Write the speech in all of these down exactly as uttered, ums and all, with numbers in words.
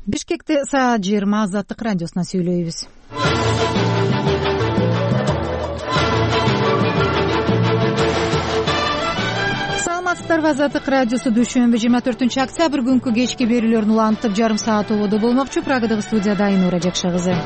Бишкекте саат жыйырма Азаттык радиосуна сүйлөйбүз. Саламатсыздарбы, Азаттык радиосу дүйшөмбү жыйырма төртүнчү октябрь күнкү кечки берүүлөрүн улантып жарым саат ободо болмокчу. Прагадагы студияда Айнура Жакша кызы.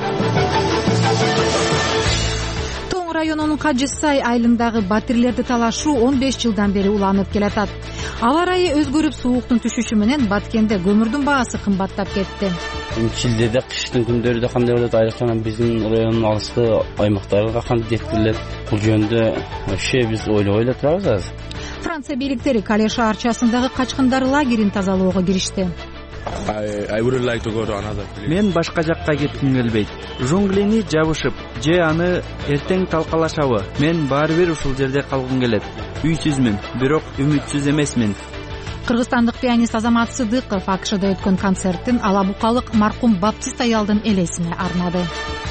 Тоң районунун Кажы Сай айылындагы батирлерди талашуу он беш жылдан бери уланып келатат. Аба ырайы өзгөрүп, сууктун түшүшү менен Баткенде көмүрдүн баасы кымбаттап кетти. Шилдеде кыштын күндөрүдө кандай болот, айрыкча биздин райондун алыскы аймактарга кандай жеткилет, бул жөнүндө вообще биз ойлобой эле турабыз азыр. Франция бийликтери Кале шаарчасындагы качкындар лагерин тазалоого киришти. Мен башка жакка кетким келбейт. Жонглени жабышып, же аны эртең талкалашабы? Мен баары бир ушул жерде калгым келет. Үйсүзмүн, бирок үмүтсүз эмесмин. Кыргызстандык пианист Азамат Сыдыков АКШда өткөн концертин ала букалык маркум Баптист аялдын элесине арнады.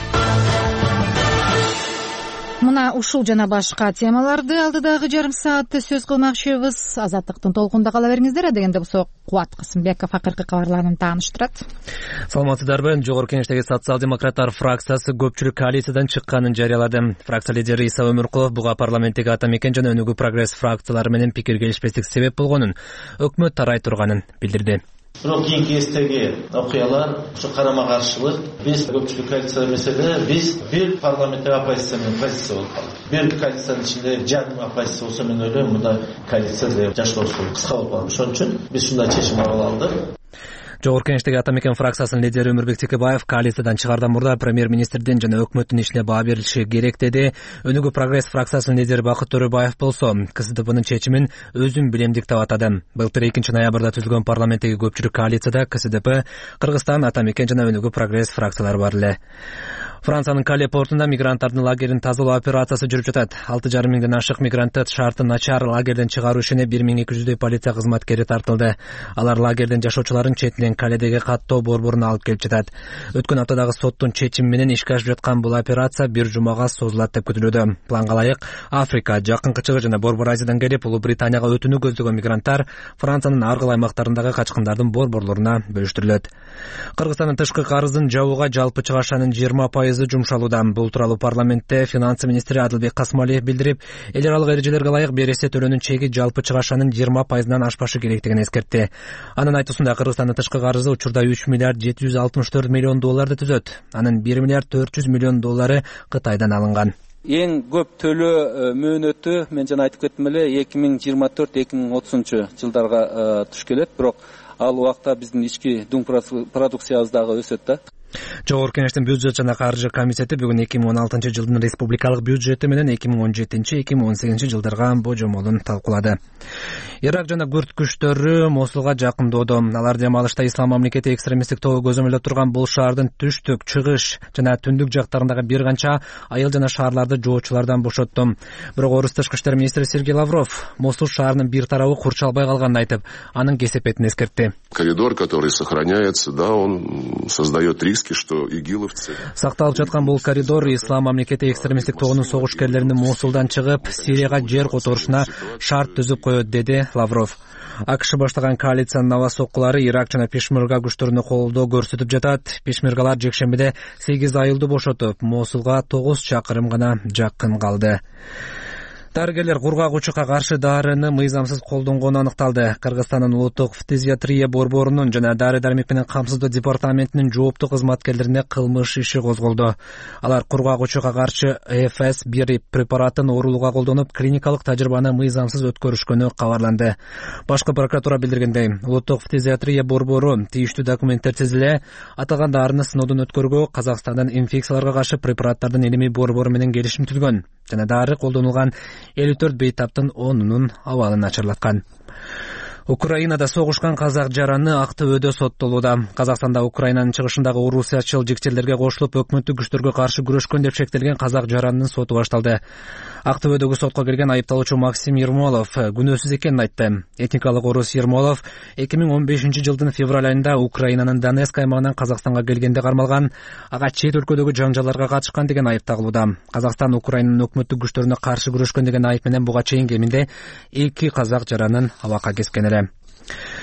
Мына ушул жана башка темаларды алдыдагы жарым саатта сөз кылмакчыбыз. Азаттыктын толкунда кала бериңиздер. Дегенде болсо Кубат Касымбеков акыркы кабарларын тааныштырат. Саламатсыздарбы. Жогорку Кеңештеги социал-демократтар фракциясы көпчүлүк коалициядан чыкканын жарыялады. Фракция лидери Иса Өмүркулов буга парламенттеги Ата Мекен жана Өнүгүү прогресс фракциялары менен пикир келишпестик себеп болгонун, өкмөт тарай турганын билдирди. Бирок кийинки кездеги окуялар, ушу карама-каршылык, биз көпчүлүк коалиция эмеседе биз бир парламенттеги оппозиция менен позиция болуп калдык. Бир коалициянын ичинде жарым оппозиция болсо, мен ойлойм, мында коалиция жашоосу кыска болуп калат. Ошон үчүн биз ушундай чечим кабыл алдык. Жогорку Кеңештеги Ата Мекен фракциясынын лидери Өмүрбек Текебаев коалициядан чыгардан мурда премьер-министрдин жана өкмөттүн ишине баа берилиши керек деди. Өнүгүү прогресс фракциясынын лидери Бакыт Төрөбаев болсо КСДПнын чечимин өзүн билемдик деп атады. Былтыр экинчи ноябрда түзүлгөн парламенттеги көпчүлүк коалицияда КСДП, Кыргызстан, Ата Мекен жана Өнүгүү прогресс фракциялары бар эле. Франциянын Кале портунда мигранттардын лагерин тазалоо операциясы жүрүп жатат. алты жарым миңден ашык мигрантты шарты начар лагерден чыгаруу ишине бир миң эки жүздөй полиция кызматкери тартылды. Алар лагерден жашоочуларын четинен Каледеги каттоо борборуна алып келип жатат. Өткөн аптадагы соттун чечими менен ишке ашып жаткан бул операция бир жумага созулат деп күтүлүүдө. Планга ылайык Африка, Жакынкы Чыгыш жана Борбор Азиядан келип, Улуу Британияга өтүүнү көздөгөн мигранттар Франциянын ар кыл аймактарындагы качкындардын борборлоруна бөлүштүрүлөт. Кыргызстандын тышкы карызын жабууга жалпы чыгашанын жыйырма пайызы жумшалууда. Бул тууралуу парламентте финансы министри Адылбек Касмалиев билдирип, эл аралык эрежелерге ылайык бересе төлөөнүн чеги жалпы чыгашанын жыйырма пайызынан ашпашы керектигин эскертти. Анын айтуусунда Кыргызстандын тышкы карызы учурда үч миллиард жети жүз алтымыш төрт миллион долларды түзөт. Анын бир миллиард төрт жүз миллион доллары Кытайдан алынган. Эң көп төлөө мөөнөтү мен жана айтып кеттим эле эки миң жыйырма төрт эки миң отузунчу жылдарга туш келет, бирок ал убакта биздин ички дуң продукциябыз дагы өсөт да. Жогорку Кеңештин бюджет жана каржы комитети бүгүн эки миң он алтынчы жылдын республикалык бюджети менен эки миң он жетинчи эки миң он сегизинчи жылдарга божомолун талкуулады. Ирак жана күрд күчтөрү Мосулга жакындоодо. Алар дем алышта Ислам мамлекети экстремисттик тобу көзөмөлдөп турган бул шаардын түштүк, чыгыш жана түндүк жактарындагы бир канча айыл жана шаарларды жоочулардан бошотту. Бирок орус тышкы иштер министри Сергей Лавров Мосул шаарынын бир тарабы курчалбай калганын айтып, анын кесепетин эскертти. Коридор, который сохраняется, да, он создает риски, что игиловцы. Сакталып жаткан бул коридор Ислам мамлекети экстремисттик тобунун согушкерлеринин Мосулдан чыгып, Сирияга жер которушуна шарт түзүп коет, деди Лавров. АКШ баштаган коалициянын аба соккулары Ирак жана Пешмерга күчтөрүнө колдоо көрсөтүп жатат. Пешмергалар жекшембиде сегиз айылды бошотуп, Мосулга тогуз чакырым гана жакын калды. Дарыгерлер кургак учукка каршы дарыны мыйзамсыз колдонгону аныкталды. Кыргызстандын улуттук фтизиатрия борборунун жана дары-дармек менен камсыздоо департаментинин жооптуу кызматкерлерине кылмыш иши козголду. Алар кургак учукка каршы эф эс бир препаратын оорулууга колдонуп, клиникалык тажрыйбаны мыйзамсыз өткөрүшкөнү кабарланды. Башкы прокуратура билдиргендей, улуттук фтизиатрия борбору тийиштүү документтерсиз эле аталган дарыны сыноодон өткөргөө Казакстандын инфекцияларга каршы препараттардын илимий борбору менен келишим түзгөн жана дары колдонулган элүү төрт бейтаптын онунун абалын начарлаткан. Украинада согушкан казак жараны Актөбөдө соттолууда. Казакстанда Украинанын чыгышындагы орусиячыл жекчелерге кошулуп, өкмөттүк күчтөргө каршы күрөшкөн деп шектелген казак жаранынын соту башталды. Актөбөдөгү сотко келген айыпталуучу Максим Ермолов күнөөсүз экенин айтты. Этникалык орус Ермолов эки миң он бешинчи жылдын февраль айында Украинанын Донецк аймагынан Казакстанга келгенде кармалган, ага чет өлкөдөгү жаңжаларга катышкан деген айып тагылууда. Казакстан Украинанын өкмөттүк күчтөрүнө каршы күрөшкөн деген айып менен буга чейин кеминде эки казак жаранын абакка кескен эле.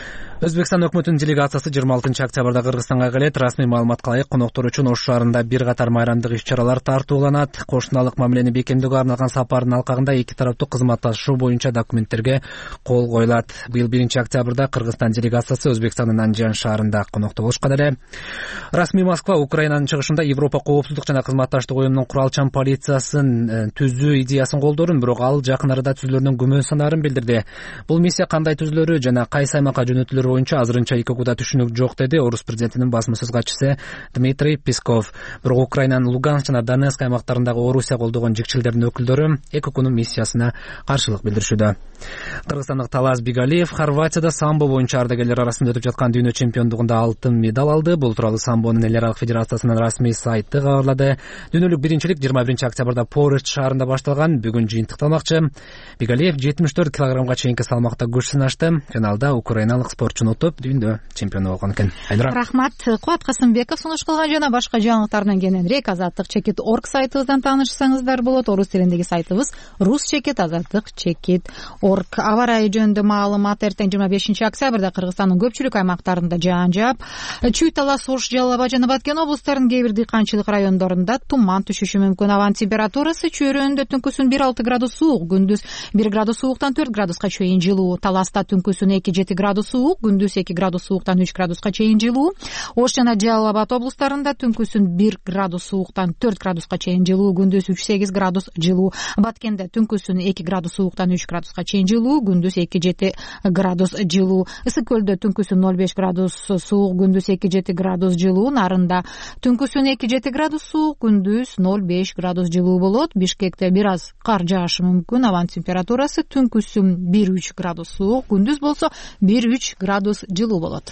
Өзбекстан өкмөтүнүн делегациясы жыйырма алтынчы октябрда Кыргызстанга келет. Расмий маалыматка ылайык коноктору үчүн Ош шаарында бир катар майрамдык иш-чаралар тартууланат. Кошуналык мамилени бекемдөөгө арналган сапардын алкагында эки тараптуу кызматташуу боюнча документтерге кол коюлат. Быйыл биринчи октябрда Кыргызстан делегациясы Өзбекстандын Анжан шаарында конокто болушкан эле. Расмий Москва Украинанын чыгышында Европа коопсуздук жана кызматташтык уюмунун куралчан полициясын түзүү идеясын колдоорун, бирок ал жакын арада түзүлөрүнөн күмөн санаарын билдирди. Бул миссия кандай түзүлөрү жана кайсы аймакка жөнөтүлөрү боюнча азырынча эки куда түшүнүк жок, деди орус президентинин басма сөз катчысы Дмитрий Песков. Бирок Украинанын Луганск жана Донецк аймактарындагы Орусия колдогон жикчилдердин өкүлдөрү эки күнүн миссиясына каршылык билдиришүүдө. Кыргызстандык Талас Бигалиев Хорватияда самбо боюнча ардагерлер арасында өтүп жаткан дүйнө чемпиондугунда алтын медаль алды. Бул тууралуу самбонун эл аралык федерациясынын расмий сайты кабарлады. Дүйнөлүк биринчилик жыйырма биринчи октябрда Пореш шаарында башталган. Бүгүн жыйынтыкталмакчы. Бигалиев жетимиш төрт килограммга чейинки салмакта күч сынашты. Финалда украиналык спортчуну утуп, дүйнө чемпиону болгон экен. Рахмат. Кубат Касымбеков сунуш кылган жана башка жаңылыктардан кененирээк азаттык чекит точка орг сайтыбыздан таанышсаңыздар болот. Орус тилиндеги сайтыбыз рус чекит азаттык чекит точка орг. Аба ырайы жөнүндө маалымат. Эртең жыйырма бешинчи октябрда Кыргызстандын көпчүлүк аймактарында жаан жаап, Чүй, Талас, Ош, Жалал Абад жана Баткен облустарынын кээ бир дыйканчылык райондорунда туман түшүшү мүмкүн. Абанын температурасы чөйрөөнүндө түнкүсүн бир алты градус суук, күндүз бир градус сууктан төрт градуска чейин жылуу. Таласта түнкүсүн эки жети градус суук, күндүз эки градус сууктан үч градуска чейин жылуу. Ош жана Жалал Абад облустарында түнкүсүн бир градус сууктан төрт градуска чейин жылуу, күндүз үч сегиз градус жылуу. Баткенде түнкүсүн эки градус сууктан үч градуска чейин жылуу, күндүз эки жети градус жылуу. Ысык көлдө түнкүсүн ноль беш градус суук, күндүз эки жети градус жылуу. Нарында түнкүсүн эки жети градус суук, күндүз ноль беш градус жылуу болот. Бишкекте бир аз кар жаашы мүмкүн. Абанын температурасы түнкүсүн бир үч градус суук, күндүз болсо бир үч градус жылуу болот.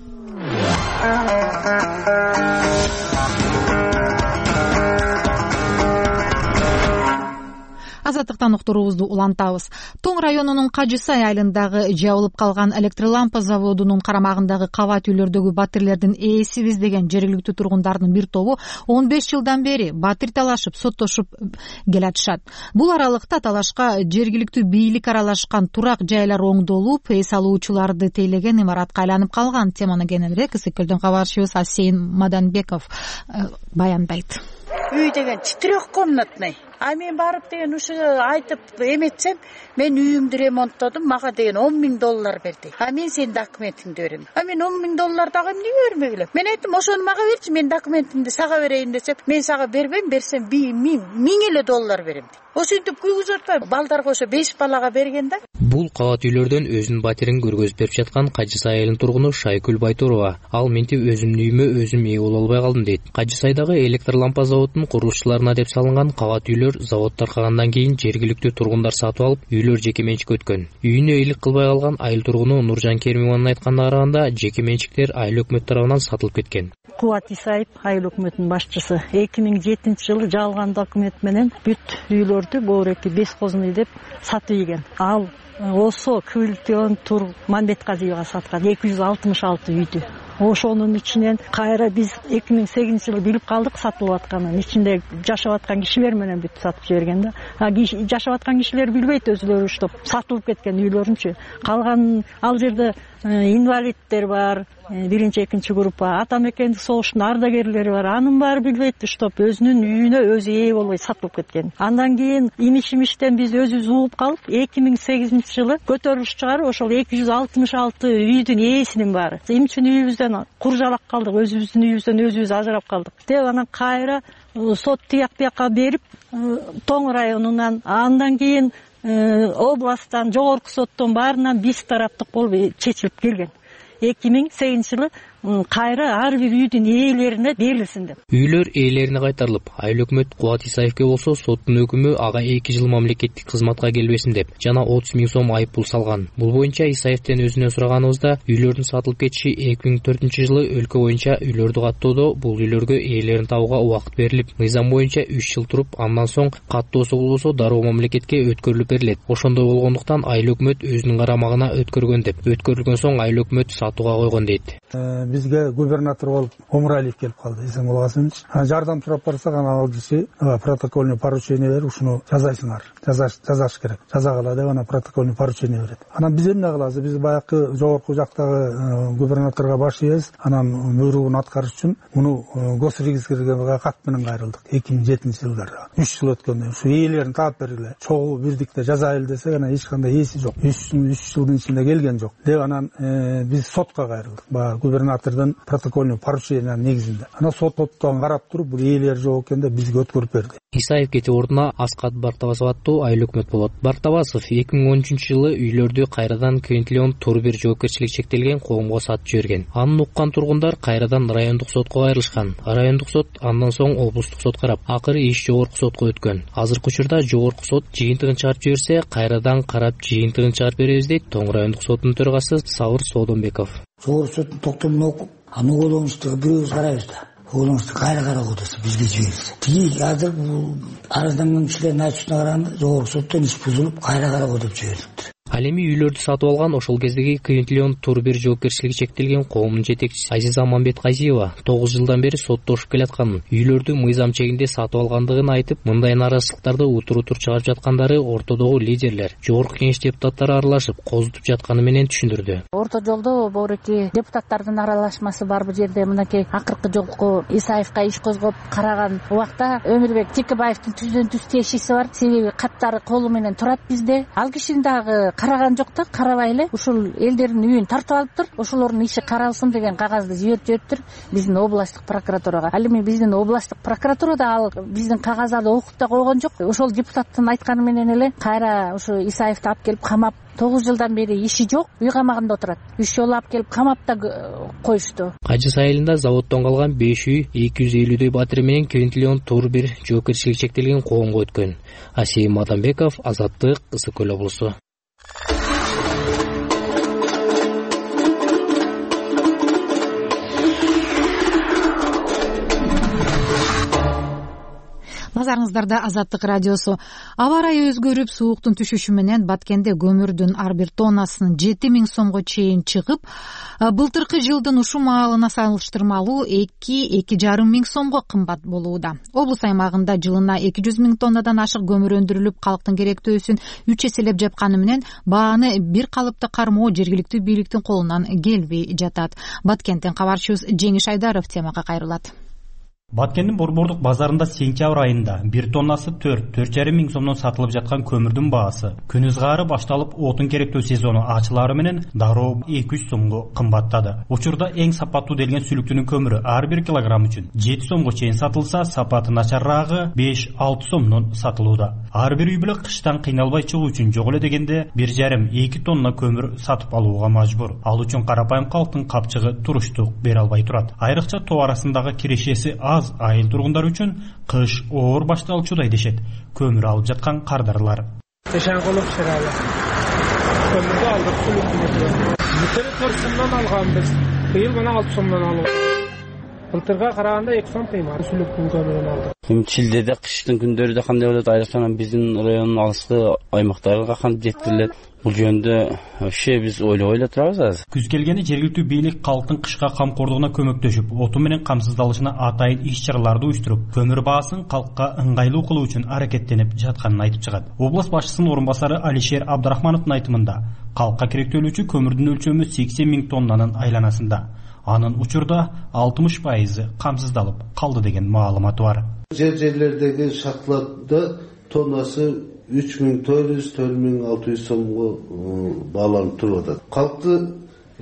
Азаттыктан уктуруубузду улантабыз. Тоң районунун Кажы Сай айылындагы жабылып калган электролампа заводунун карамагындагы кабат үйлөрдөгү батирлердин ээсибиз деген жергиликтүү тургундардын бир тобу он беш жылдан бери батир талашып, соттошуп келатышат. Бул аралыкта талашка жергиликтүү бийлик аралашкан, турак жайлар оңдолуп, эс алуучуларды тейлеген имаратка айланып калган. Теманы кененирээк Ысык көлдөн кабарчыбыз Асейин Маданбеков баяндайт. Үй деген четырехкомнатный. А мен барып деген ушу айтып эметсем, мен үйүмдү ремонттодум, мага деген он миң доллар берди. А мен сенин документиңди берем. А мен он миң доллар дагы эмне бермек элем? Мен айттым, ошону мага берчи, мен документимди сага берейин десем, мен сага бербейм, берсем миң, миң эле доллар берем. Ошентип күйгүзүп атпайбы? Балдарга ошо беш балага берген да. Бул кабат үйлөрдөн өзүнүн батирин көргөзүп берип жаткан Кажы Сай айылынын тургуну Шайкүл Байтурова. Ал ментип өзүмдүн үйүмө өзүм ээ боло албай калдым дейт. Кажы Сайдагы электролампа заводунун курулушчуларына деп салынган кабат үйлөр завод таркагандан кийин жергиликтүү тургундар сатып алып, үйлөр жеке менчикке өткөн. Үйүнө ыйлык кылбай калган айыл тургуну Нуржан Керимованын айтканына караганда, жеке менчиктер айыл өкмөт тарабынан сатылып кеткен. Кубат Исаев айыл өкмөтүнүн башчысы эки миң жетинчи жылы жалган документ менен бүт үйлөрдү боореки бескозуный деп сатып ийген. Ал Осо, Кылтөн, Тур, Мамбетказиевага саткан эки жүз алтымыш алты үйдү. Ошонун ичинен кайра биз эки миң сегизинчи жылы билип калдык сатылып атканын. Ичинде жашап аткан кишилер менен бүт сатып жиберген да. А жашап аткан кишилер билбейт өзүлөрү уштап сатылып кеткен үйлөрүнчү. Калган ал жерде инвалидтер бар, биринчи экинчи группа, ата мекендик согуштун ардагерлери бар. Анын баары билбейт уштап өзүнүн үйүнө өзү ээ болбой сатылып кеткен. Андан кийин имиш-имиштен биз өзүбүз угуп калып, эки миң сегизинчи жылы көтөрүлүш чыгарып, ошол эки жүз алтымыш алты үйдүн ээсинин баары эмче үйүбүздөн куржалак калдык, өзүбүздүн үйүбүздөн өзүбүз ажырап калдык деп анан кайра сот тияк бияка берип, Тоң районунан, андан кийин областтан, жогорку соттон баарынан биз тараптык болуп чечилип келген. эки миң сегизинчи жылы кайра ар бир үйдүн ээлерине берилсин деп. Үйлөр ээлерине кайтарылып, айыл өкмөт Кубат Исаевке болсо соттун өкүмү ага эки жыл мамлекеттик кызматка келбесин деп жана отуз миң сом айып пул салган. Бул боюнча Исаевден өзүнө сураганыбызда үйлөрдүн сатылып кетиши эки миң төртүнчү жылы өлкө боюнча үйлөрдү каттоодо бул үйлөргө ээлерин табууга убакыт берилип, мыйзам боюнча үч жыл туруп, андан соң каттоосу болбосо дароо мамлекетке өткөрүлүп берилет. Ошондой болгондуктан айыл өкмөт өзүнүн карамагына өткөргөн деп. Өткөрүлгөн соң айыл өкмөт сатууга койгон дейт. бизге губернатор болуп Омуралиев келип калды, эсең болбасынчы. Жардам сурап барсак, анан ал киши протокольный поручение берип, ушуну жазайсыңар, жазаш керек, жазагыла деп анан протокольный поручение берет. Анан биз эмне кылабыз? Биз баягы жогорку жактагы губернаторго баш ийебиз, анан буйругун аткарыш үчүн муну госрегистрге кат менен кайрылдык. эки миң жетинчи жылдарда үч жыл өткөндөн ушу ээлерин таап бергиле, чогуу бирдикте жазайлы десек, анан эч кандай ээси жок, үч жылдын ичинде келген жок деп анан биз сотко кайрылдык. Баягы губернатордун протокольный поручениянын негизинде. Анан сот оттон карап туруп, бул ээлер жок экен деп бизге өткөрүп берди. Исаев кетүү ордуна Аскат Бартабасов аттуу айыл өкмөт болот. Бартабасов эки миң он үчүнчү жылы үйлөрдү кайрадан Квинтилион тур бир жоопкерчилиги чектелген коомго сатып жиберген. Аны уккан тургундар кайрадан райондук сотко кайрылышкан. Райондук сот андан соң облустук сот карап, акыры иш жогорку сотко өткөн. Азыркы учурда жогорку сот жыйынтыгын чыгарып жиберсе, кайрадан карап жыйынтыгын чыгарып беребиз дейт Тоң райондук сотунун төрагасы Сабыр Соодонбеков. Жогорку соттун токтомун окуп, аны колонушту бирөөбүз карайбыз да. Колонушту кайра карап отурса бизге жиберсе. Тиги азыр бул арызданган кишилердин айтышына караганда жогорку соттон иш бузулуп, кайра карап отуруп жибериптир. Ал эми үйлөрдү сатып алган ошол кездеги Квинтилион тур бир жоопкерчилиги чектелген коомдун жетекчиси Азиза Мамбетказиева тогуз жылдан бери соттошуп келатканын, үйлөрдү мыйзам чегинде сатып алгандыгын айтып, мындай наразычылыктарды утур-утур чыгарып жаткандары ортодогу лидерлер, жогорку кеңеш депутаттары аралашып, козутуп жатканы менен түшүндүрдү. Орто жолдо боореки депутаттардын аралашмасы бар бул жерде. Мынакей акыркы жолку Исаевка иш козгоп караган убакта Өмүрбек Текебаевдин түздөн түз тиешеси бар. Себеби каттары колу менен турат бизде. Ал кишинин дагы караган жок да, карабай эле ушул элдердин үйүн тартып алыптыр. Ошолордун иши каралсын деген кагазды жиберип жибериптир биздин областтык прокуратурага. Ал эми биздин областтык прокуратура да ал биздин кагазды окуп да койгон жок. Ошол депутаттын айтканы менен эле кайра ушу Исаевди алып келип камап, тогуз жылдан бери иши жок, үй камагында отурат. Үч жолу алып келип камап да коюшту. Кажы сайылында заводдон калган беш үй эки жүз элүүдөй батиры менен Квинтилион тур бир жоопкерчилиги чектелген коомго өткөн. Асейим Мадамбеков, Азаттык, Ысык Көл облусу. Назарыңыздарда Азаттык радиосу. Аба ырайы өзгөрүп, сууктун түшүшү менен Баткенде көмүрдүн ар бир тоннасынын жети миң сомго чейин чыгып, былтыркы жылдын ушул маалына салыштырмалуу эки эки жарым миң сомго кымбат болууда. Облус аймагында жылына эки жүз миң тоннадан ашык көмүр өндүрүлүп, калктын керектөөсүн үч эселеп жапканы менен бааны бир калыпты кармоо жергиликтүү бийликтин колунан келбей жатат. Баткенттен кабарчыбыз Жеңиш Айдаров темага кайрылат. Баткендин борбордук базарында сентябрь айында бир тоннасы төрт төрт жарым миң сомдон сатылып жаткан көмүрдүн баасы күн ызгаары башталып, отун керектөө сезону ачылары менен дароо эки жүз сомго кымбаттады. Учурда эң сапаттуу делген сүлүктүнүн көмүрү ар бир килограмм үчүн жети сомго чейин сатылса, сапаты начаррагы беш алты сомдон сатылууда. Ар бир үй бүлө кыштан кыйналбай чыгуу үчүн жок эле дегенде бир жарым эки тонна көмүр сатып алууга мажбур. Ал үчүн карапайым калктын капчыгы туруштук бере албай турат. Айрыкча тоо арасындагы кирешеси аз айыл тургундар үчүн кыш оор башталчудай дешет көмүр алып жаткан кардарлар. Тешанкулук шыралы. Көмүрдү алдык, сүлүктү. Бүтүн төрт сомдон алганбыз. Быйыл мына алты сомдон алып. Былтырга караганда эки сом кыймат сүлүктүн көмүрүн алдык. Шилдеде кыштын күндөрүдө кандай болот? Айрыкча биздин райондун алыскы аймактарга кантип жеткирилет? Бул жөнүндө вообще биз ойлобой эле турабыз азыр. Күз келгени жергиликтүү бийлик калктын кышка камкордугуна көмөктөшүп, оту менен камсыздалышына атайын иш-чараларды уюштуруп, көмүр баасын калкка ыңгайлуу кылуу үчүн аракеттенип жатканын айтып чыгат. Област башчысынын орун басары Алишер Абдрахмановдун айтымында, калкка керектөлүүчү көмүрдүн өлчөмү сексен миң тоннанын айланасында. Анын учурда алтымыш пайызы камсыздалып калды деген маалыматы бар. Жер жерлердеги шахталарда тоннасы үч миң төрт жүз төрт миң алты жүз сомго бааланып туруп атат. Калкты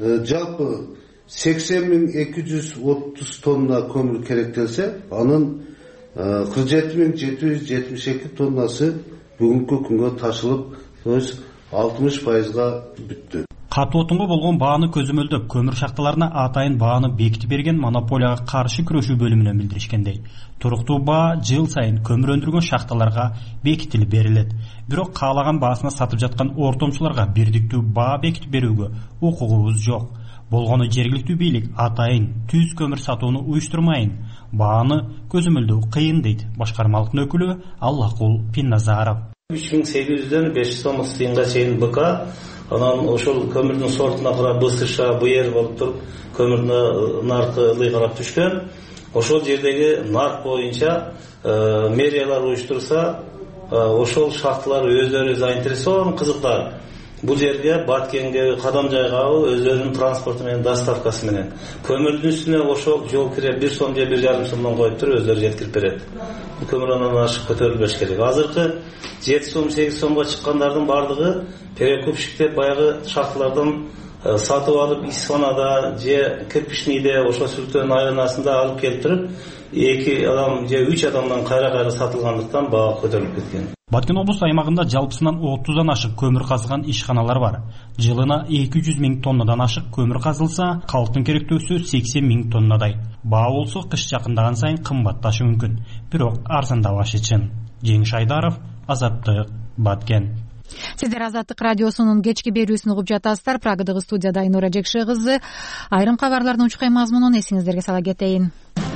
жалпы сексен миң эки жүз отуз тонна көмүр керектелсе, анын кырк жети миң жети жүз жетимиш эки тоннасы бүгүнкү күнгө ташылып, то есть алтымыш пайызга бүттү. Катуу отунга болгон бааны көзөмөлдөп, көмүр шахталарына атайын бааны бекитип берген монополияга каршы күрөшүү бөлүмүнөн билдиришкендей, туруктуу баа жыл сайын көмүр өндүргөн шахталарга бекитилип берилет. Бирок каалаган баасына сатып жаткан ортомчуларга бирдиктүү баа бекитип берүүгө укугубуз жок. Болгону жергиликтүү бийлик атайын түз көмүр сатууну уюштурмайын, бааны көзөмөлдөө кыйын дейт башкармалыктын өкүлү Аллакул Пинназаров. үч миң сегиз жүздөн беш сом сыйынга чейин БК анан ошол көмүрдүн сортуна карап Б С Ш Б Р болуп туруп көмүрдүн наркы ылый карап түшкөн. Ошол жердеги нарк боюнча мэриялар уюштурса, ошол шахталар өздөрү заинтересован, кызыктар. Бул жерге Баткенге, Кадамжайга өздөрүнүн транспорту менен, доставкасы менен көмүрдүн үстүнө ошол жол кире бир сом же бир жарым сомдон коюп туруп өздөрү жеткирип берет. Бул көмүр андан ашык көтөрүлбөш керек. Азыркы жети сом, сегиз сомго чыккандардын бардыгы перекупщиктер баягы шахталардан сатып алып Исфанада же Кирпичныйде, ошол Сүлтөн айылынасында алып келип туруп, эки адам же үч адамдан кайра-кайра сатылгандыктан баа көтөрүлүп кеткен. Баткен облус аймагында жалпысынан отуздан ашык көмүр казган ишканалар бар. Жылына эки жүз миң тоннадан ашык көмүр казылса, калктын керектөөсү сексен миң тоннадай. Баа болсо кыш жакындаган сайын кымбатташы мүмкүн, бирок арзандабашы чын. Жеңиш Айдаров, Азаттык, Баткен. Сиздер Азаттык радиосунун кечки берүүсүн угуп жатасыздар. Прагадагы студияда Айнура Жекше кызы. Айрым кабарлардын учкай мазмунун эсиңиздерге сала кетейин.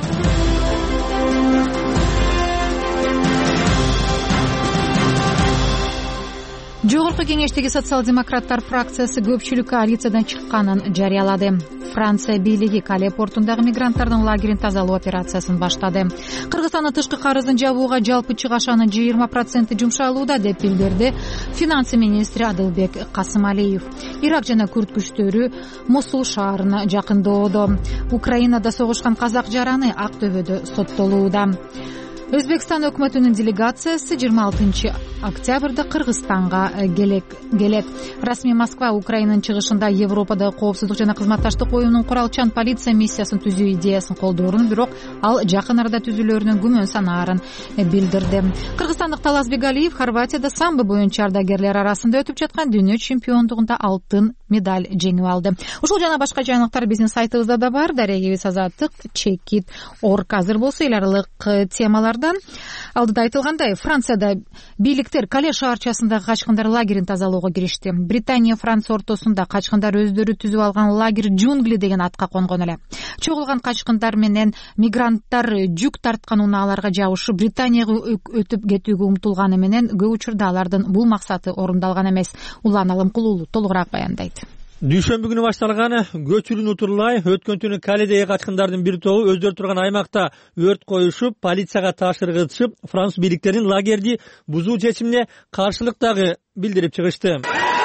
Жогорку кеңештеги социал-демократтар фракциясы көпчүлүк коалициядан чыкканын жарыялады. Франция бийлиги Кале портундагы мигранттардын лагерин тазалоо операциясын баштады. Кыргызстандын тышкы карызын жабууга жалпы чыгашанын жыйырма проценти жумшалууда деп билдирди финансы министри Адылбек Касымалиев. Ирак жана Күрд күчтөрү Мосул шаарына жакынdoодо. Украинада согушкан казак жараны Ак Төбөдө соттолууда. Өзбекстан өкмөтүнүн делегациясы жыйырма алтынчы октябрда Кыргызстанга келек. Расмий Москва Украинанын чыгышында Европадагы коопсуздук жана кызматташтык оюнунун куралчан полиция миссиясын түзүү идеясын колдоорун, бирок ал жакын арада түзүлөрүнөн күмөн санаарын билдирди. Кыргызстандык Талас Бегалиев Хорватияда самбо боюнча ардагерлер арасында өтүп жаткан дүйнө чемпиондугунда алтын медаль жеңип алды. Ушул жана башка жаңылыктар биздин сайтыбызда да бар. Дарегибиз Азаттык чекит орг. Азыр болсо эл аралык темалардан алдыда айтылгандай, Францияда бийликтер Кале шаарчасындагы качкындар лагерин тазалоого киришти. Британия Франция ортосунда качкындар өздөрү түзүп алган лагерь Джунгли деген атка конгон эле. Чогулган качкындар менен мигранттар жүк тарткан унааларга жабышып Британияга өтүп кетүүгө умтулганы менен көп учурда алардын бул максаты орундалган эмес. Улан Алымкулуулу толугураак баяндайт. Дүйшөмбү күнү башталган көчүрүүнү утурлай өткөн түнү Каледеги качкындардын бир тобу өздөрү турган аймакта өрт коюшуп, полицияга тапшыргытышып, француз бийликтеринин лагерди бузуу чечимине каршылык дагы билдирип чыгышты.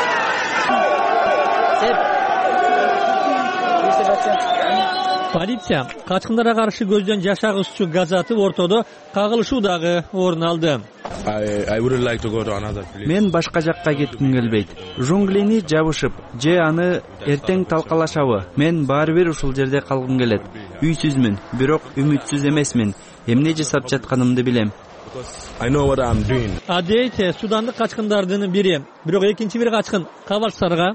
Полиция качкындарга каршы көздөн жашагыччу газ атып, ортодо кагылышуу дагы орун алды. Мен башка жакка кетким келбейт. Жунглени жабышып, же аны эртең талкалашабы? Мен баары бир ушул жерде калгым келет. Үйсүзмүн, бирок үмүтсүз эмесмин. Эмне жасап жатканымды билем. Адейте судандык качкындардын бири, бирок экинчи бир качкын Кавалсарга.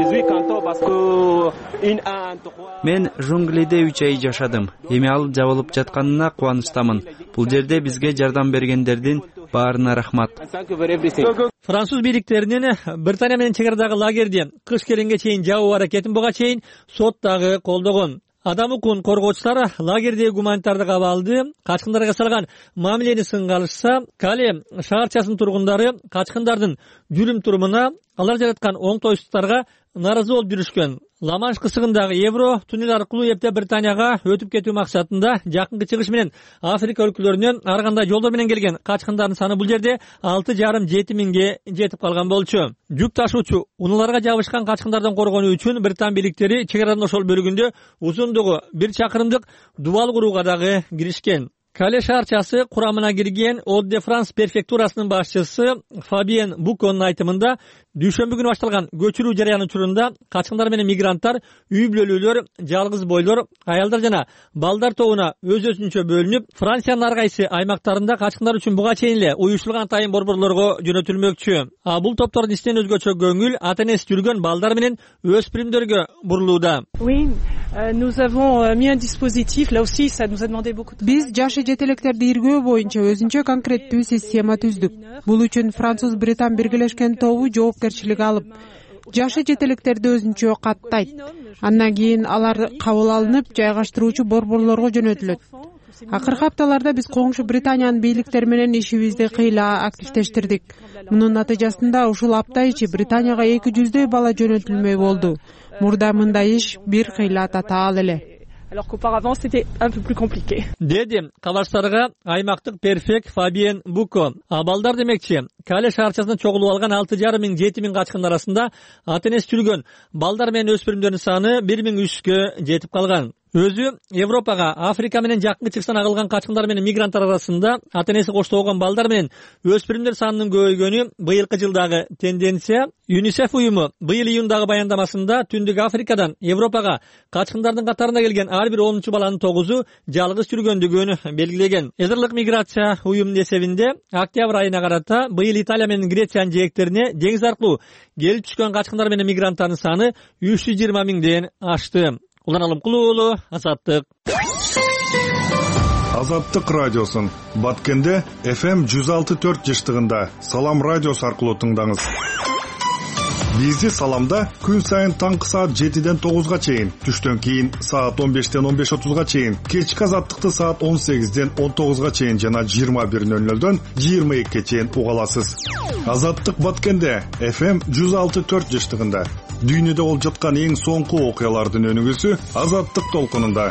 Мен жунглиде үч ай жашадым. Эми ал жабылып жатканына кубанычтамын. Бул жерде бизге жардам бергендердин баарына рахмат. Француз бийликтеринин Британия менен чек арадагы лагерди кыш келинге чейин жабуу аракетин буга чейин сот дагы колдогон. Адам укугун коргоочулар лагердеги гуманитардык абалды, качкындарга жасалган мамилени сынга алышса, Кале шаарчасынын тургундары качкындардын жүрүм турумуна, алар жараткан оңтойсуздуктарга нааразы болуп жүрүшкөн. Ла-Манш кысыгындагы Евро туннел аркылуу эптеп Британияга өтүп кетүү максатында жакынкы чыгыш менен Африка өлкөлөрүнөн ар кандай жолдор менен келген качкындардын саны бул жерде алты жарым жети миңге жетип калган болчу. Жүк ташуучу унааларга жабышкан качкындардан коргонуу үчүн Британ бийликтери чек аранын ошол бөлүгүндө узундугу бир чакырымдык дубал курууга дагы киришкен. Кале шаарчасы курамына кирген Од-де-Франс префектурасынын башчысы Фабиен Буконун айтымында, дүйшөмбү күнү башталган көчүрүү жарыянын учурунда качкындар менен мигранттар үй бүлөлүүлөр, жалгыз бойлор, аялдар жана балдар тобуна өз-өзүнчө бөлүнүп, Франциянын ар кайсы аймактарында качкындар үчүн буга чейин эле уюштурулган атайын борборлорго жөнөтүлмөкчү. А бул топтордун ичинен өзгөчө көңүл ата-энеси жүргөн балдар менен өспүрүмдөргө бурулууда. Биз жашы жетелектерди иргөө боюнча өзүнчө конкреттүү система түздүк. Бул үчүн Француз-Британ биргелешкен тобу жоопкерчилик алып, жашы жетелектерди өзүнчө каттайт. Андан кийин алар кабыл алынып, жайгаштыруучу борборлорго жөнөтүлөт. Акыркы апталарда биз коңшу Британиянын бийликтери менен ишибизди кыйла активдештирдик. Мунун натыйжасында ушул апта ичи Британияга эки жүздөй бала жөнөтүлмөй болду. Мурда мындай иш бир кыйла татаал эле. Alors qu'auparavant c'était un peu plus compliqué. Деди калаштарга аймактык перфект Фабиен Буко. Абалдар демекчи, Кале шаарчасына чогулуп алган алты жарым миң жети миң качкын арасында ата энеси жүргөн балдар менен өспүрүмдөрдүн саны бир миң үчкө жетип калган. Өзү Европага, Африка менен жакынкы чыксан агылган качкындар менен мигранттар арасында ата энеси коштогон балдар менен өспүрүмдөр санынын көбөйгөнү быйылкы жылдагы тенденция. ЮНИСЕФ уюму быйыл июндагы баяндамасында Түндүк Африкадан Европага качкындардын катарына келген ар бир онунчу баланын тогузу жалгыз жүргөндүгүн белгилеген. Эзерлик миграция уюмунун эсебинде октябрь айына карата быйыл Италия менен Грециянын жээктерине деңиз аркылуу келип түшкөн качкындар менен мигранттардын саны үч жүз жыйырма миңден ашты. Улан Алымкулуу уулу, Азаттык. Азаттык радиосун Баткенде эф эм жүз алты төрт жыштыгында Салам радиосу аркылуу тыңдаңыз. Бизди Саламда күн сайын таңкы саат жетиден тогузга чейин, түштөн кийин саат он бештен он беш отузга чейин, кечки Азаттыкты саат он сегизден он тогузга чейин жана жыйырма бир нөл нөлдөн жыйырма экиге чейин уга аласыз. Азаттык Баткенде эф эм жүз алты төрт жыштыгында дүйнөдө болуп жаткан эң соңку окуялардын өнүгүүсү Азаттык толкунунда.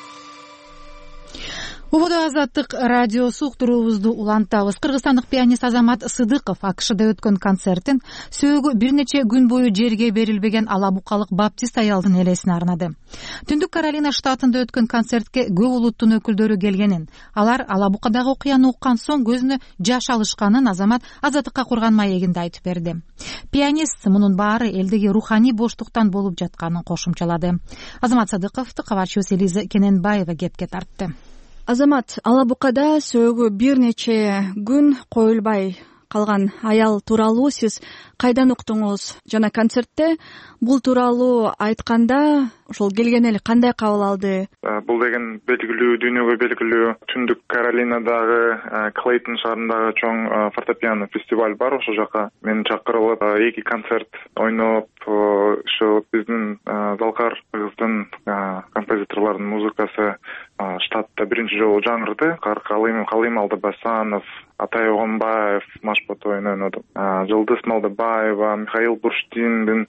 Убада Азаттык радиосу уктуруубузду улантабыз. Кыргызстандык пианист Азамат Сыдыков АКШда өткөн концертин сөөгү бир нече күн бою жерге берилбеген алабукалык баптист аялдын элесине арнады. Түндүк Каролина штатында өткөн концертке көп улуттун өкүлдөрү келгенин, алар алабукадагы окуяны уккан соң көзүнө жаш алышканын Азамат Азаттыкка курган маегинде айтып берди. Пианист мунун баары элдеги руханий боштуктан болуп жатканын кошумчалады. Азамат Сыдыковду кабарчыбыз Элиза Кененбаева кепке тартты. Азамат, алабукада сөөгү бир нече күн коюлбай калган аял тууралуу сиз кайдан уктуңуз жана концертте бул тууралуу айтканда ошол келген эл кандай кабыл алды? Бул деген белгилүү, дүйнөгө белгилүү Түндүк Каролинадагы Клейтон шаарындагы чоң фортепиано фестиваль бар. Ошол жака мен чакырылып эки концерт ойноп, ошо биздин Залкар кыргыздын композиторлордун музыкасы штатта биринчи жолу жаңырды. Калым Алдабасанов, Атай Огонбаев, Машпот ойнодум. Жылдыз Малдыбаева, Михаил Бурштиндин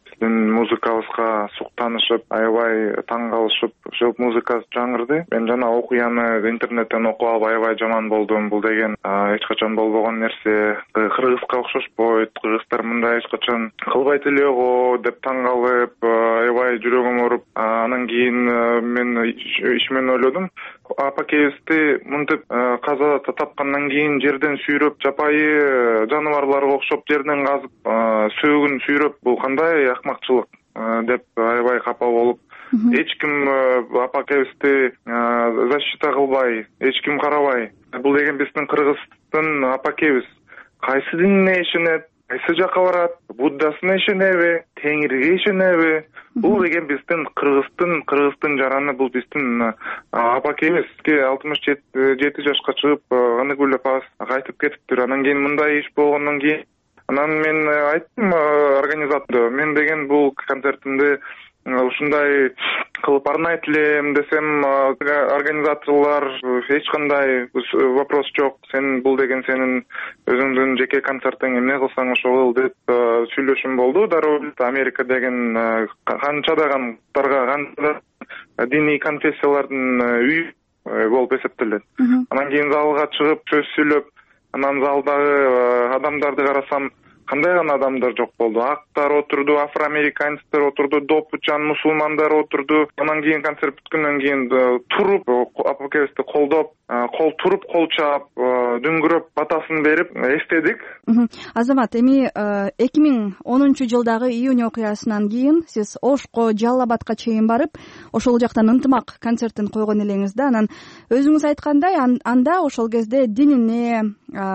музыкабызга суктанышып, аябай таң калышып, ошол музыка жаңырды. Мен жана окуяны интернеттен окуп алып аябай жаман болдум. Бул деген эч качан болбогон нерсе. Кыргызга окшошпойт, кыргыздар мындай эч качан кылбайт эле го деп таң калып, аябай жүрөгүм ооруп, анан кийин мен ишмен ойлодум. Апакебизди мынтип каза тапкандан кийин жерден сүйрөп, жапайы жаныбарларга окшоп жерден казып, сөөгүн сүйрөп, бул кандай акмакчылык деп аябай капа болуп, эч ким апакебизди защита кылбай, эч ким карабай. Бул деген биздин кыргыздын апакебиз кайсы динине ишенет, кайсы жака барат, Буддасына ишенеби, Теңирге ишенеби? Бул деген биздин кыргыздын кыргыздын жараны, бул биздин апакебиз. алтымыш жети жашка чыгып, аны күлөп кайтып кетиптир. Анан кийин мындай иш болгондон кийин анан мен айттым организаторго, мен деген бул концертимди ушундай кылып арнайт элем десем, организаторлор эч кандай вопрос жок, сен бул деген сенин өзүңдүн жеке концертиң, эмне кылсаң ошол деп сүйлөшүм болду. Дароо Америка деген канчадагантарга, канча диний конфессиялардын үйү болуп эсептелет. Анан кийин залга чыгып сөз сүйлөп, анан залдагы адамдарды карасам, кандай гана адамдар жок болду. Актар отурду, афроамериканецтер отурду, допучан мусулмандар отурду. Анан кийин концерт бүткөндөн кийин туруп, апакебизди колдоп, кол туруп, кол чаап, дүңгүрөп, батасын берип эстедик. Азамат, эми эки миң онунчу жылдагы июнь окуясынан кийин сиз Ошко, Жалал Абадка чейин барып, ошол жактан ынтымак концертин койгон элеңиз да. Анан өзүңүз айткандай, анда ошол кезде динине,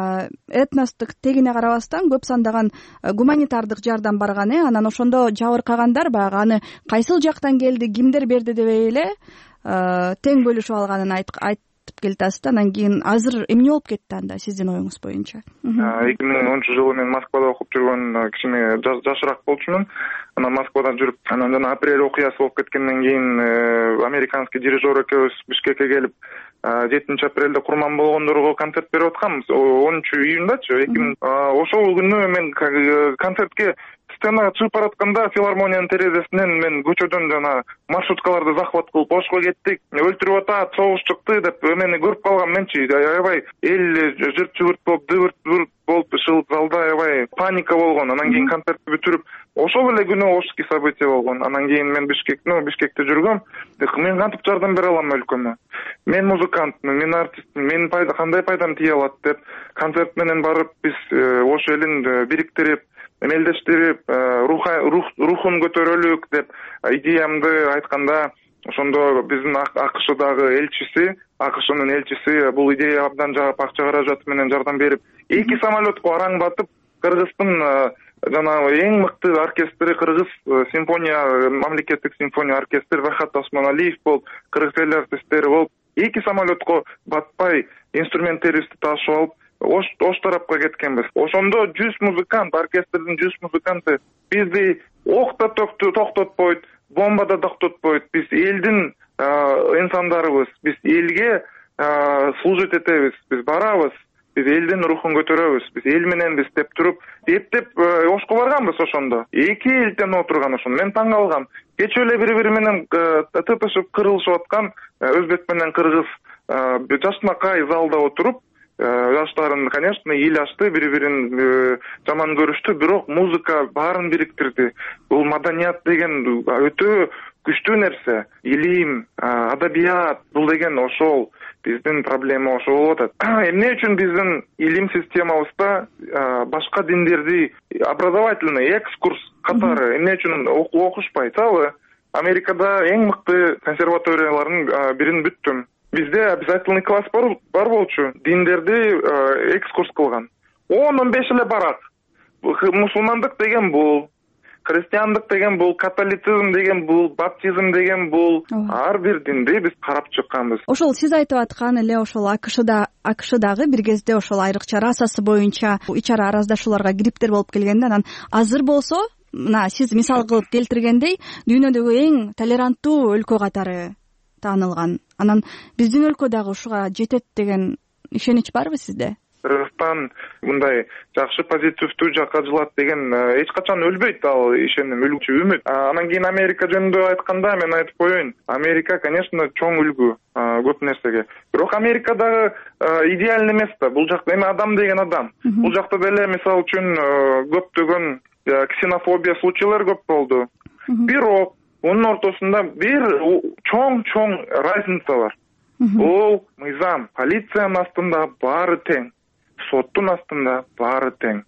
этностук тегине карабастан көп сандаган гуманитардык жардам барган, э анан ошондо жабыркагандар баягы аны кайсыл жактан келди, кимдер берди дебей эле тең бөлүшүп алганын айтып келатасыз да, анан кийин азыр эмне болуп кетти анда сиздин оюңуз боюнча? эки миң онунчу жылы мен Москвада окуп жүргөн кичине жашыраак болчумун. Анан Москвада жүрүп, анан жана апрель окуясы болуп кеткенден кийин американский дирижер экөөбүз Бишкекке келип, жетинчи апрелде курман болгондорго концерт берип атканбыз. онунчу июндачы эки миң ошол күнү мен концертке сценага чыгып баратканда филармониянын терезесинен мен көчөдөн жана маршруткаларды захват кылып ошко кеттик, өлтүрүп атат, согуш чыкты деп мени көрүп калган менчи. Аябай эл жырт жыбырт болуп, дыбырт болуп, ышылып залда аябай паника болгон. Анан кийин концертти бүтүрүп, ошол эле күнү ошский события болгон. Анан кийин мен Бишкекте, Бишкекте жүргөм. Мен кантип жардам бере алам өлкөмө? Мен музыкантмын, мен артистмин, менин пайда кандай пайдам тие алат деп концерт менен барып биз ош элин бириктирип, мелдештирип, рухун көтөрөлүк деп идеямды айтканда, ошондо биздин АКШдагы элчиси, АКШнын элчиси бул идея абдан жагып, акча каражаты менен жардам берип, эки самолетко араңбатып, Кыргыздын жанагы эң мыкты оркестри, Кыргыз симфония, мамлекеттик симфония оркестри, Рахат Осмоналиев болуп, кыргыз эл артисттери болуп, эки самолетко батпай инструменттерибизди ташып алып, Ош, ош тарапка кеткенбиз. Ошондо жүз музыкант, оркестрдин жүз музыканты бизди ок да токтотпойт, бомба да токтотпойт. Биз элдин инсандарыбыз, биз элге служить этебиз, биз барабыз, биз элдин рухун көтөрөбүз, биз эл менен биз деп туруп, эптеп ошко барганбыз ошондо. Эки элден отурган ошондо. Мен таң калгам. Кечээ эле бири-бири менен тытышып, кырылышып аткан өзбек менен кыргыз жашнакай залда отуруп, жаштарын, конечно, эл ачты, бири-бирин жаман көрүштү, бирок музыка баарын бириктирди. Бул маданият деген өтө күчтүү нерсе. Илим, адабият, бул деген ошол биздин проблема ошол болуп атат. Эмне үчүн биздин илим системабызда башка диндерди образовательный экскурс катары эмне үчүн окушпайт? Мисалы, Америкада эң мыкты консерваториялардын бирин бүттүм. Бизде обязательный класс бар, бар болчу. Диндерди э, экскурс кылган. он он беш эле барат. Мусулмандык деген бул, христиандык деген бул, католицизм деген бул, баптизм деген бул, ар бир динди биз карап чыкканбыз. Ошол сиз айтып аткан эле ошол АКШда АКШдагы бир кезде ошол айрыкча расасы боюнча ич ара араздашууларга кириптер болуп келгенде, анан азыр болсо, мына сиз мисал кылып келтиргендей, дүйнөдөгү эң толеранттуу өлкө катары таанылган. Анан биздин өлкө дагы ушуга жетет деген ишенич барбы сизде? Кыргызстан мындай жакшы позитивдүү жакка жылат деген эч качан өлбөйт ал ишеним, үлгүчү үмүт. Анан кийин Америка жөнүндө айтканда мен айтып коеюн. Америка, конечно, чоң үлгү көп нерсеге. Бирок Америка дагы идеальный эмес да. Бул жакта эми адам деген адам. Бул жакта деле мисалы үчүн көптөгөн ксенофобия случайлар көп болду. Бирок онун ортосунда бир чоң-чоң разница бар. Бул мыйзам, полициянын астында баары тең, соттун астында баары тең.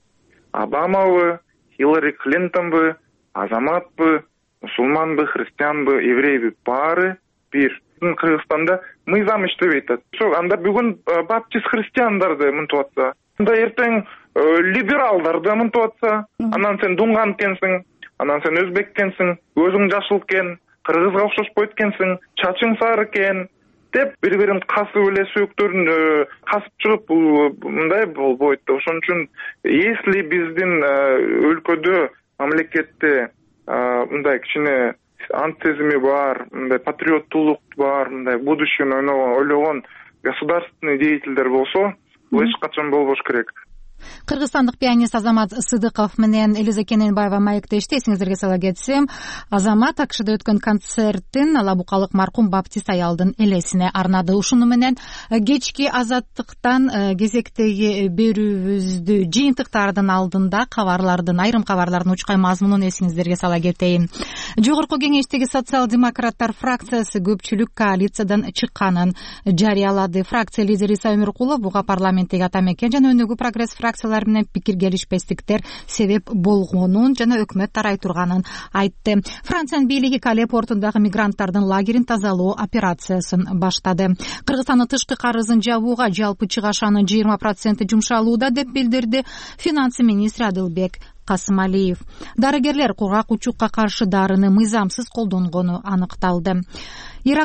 Обамабы, Хиллари Клинтонбы, азаматбы, мусулманбы, христианбы, еврейби баары бир. Кыргызстанда мыйзам иштебейт. Ошо анда бүгүн баптист христиандарды мынтип атса, анда эртең либералдарды мынтип атса, анан сен дунган экенсиң, анан сен өзбек экенсиң, өзүң жашыл экен, кыргызга окшошпойт экенсиң, чачың сары экен деп бири-бирин касып эле сөөктөрүн касып чыгып мындай болбойт. Ошон үчүн если биздин өлкөдө, мамлекетте мындай кичине ант сезими бар, мындай патриоттуулук бар, мындай будущее ойлогон государственный деятельдер болсо, бул эч качан болбош керек. Кыргызстандык пианист Азамат Сыдыков менен Элиза Кененбаева маектешти. Эсиңиздерге сала кетсем, Азамат АКШда өткөн концертин Алабукалык маркум баптист аялдын элесине арнады. Ушуну менен кечки азаттыктан кезектеги берүүбүздү жыйынтыктардын алдында кабарлардын, айрым кабарлардын учкай мазмунун эсиңиздерге сала кетейин. Жогорку кеңештеги социал-демократтар фракциясы көпчүлүк коалициядан чыкканын жарыялады. Фракция лидери Иса Өмүркулов буга парламенттеги ата мекен жана өнүгүү прогресс фракциялар менен пикир келишпестиктер себеп болгонун жана өкмөт тарай турганын айтты. Франциянын бийлиги Кале портундагы мигранттардын лагерин тазалоо операциясын баштады. Кыргызстандын тышкы карызын жабууга жалпы чыгашанын жыйырма проценти жумшалууда деп билдирди финансы министри Адылбек Касымалиев. Дарыгерлер кургак учукка каршы дарыны мыйзамсыз колдонгону аныкталды. Ирак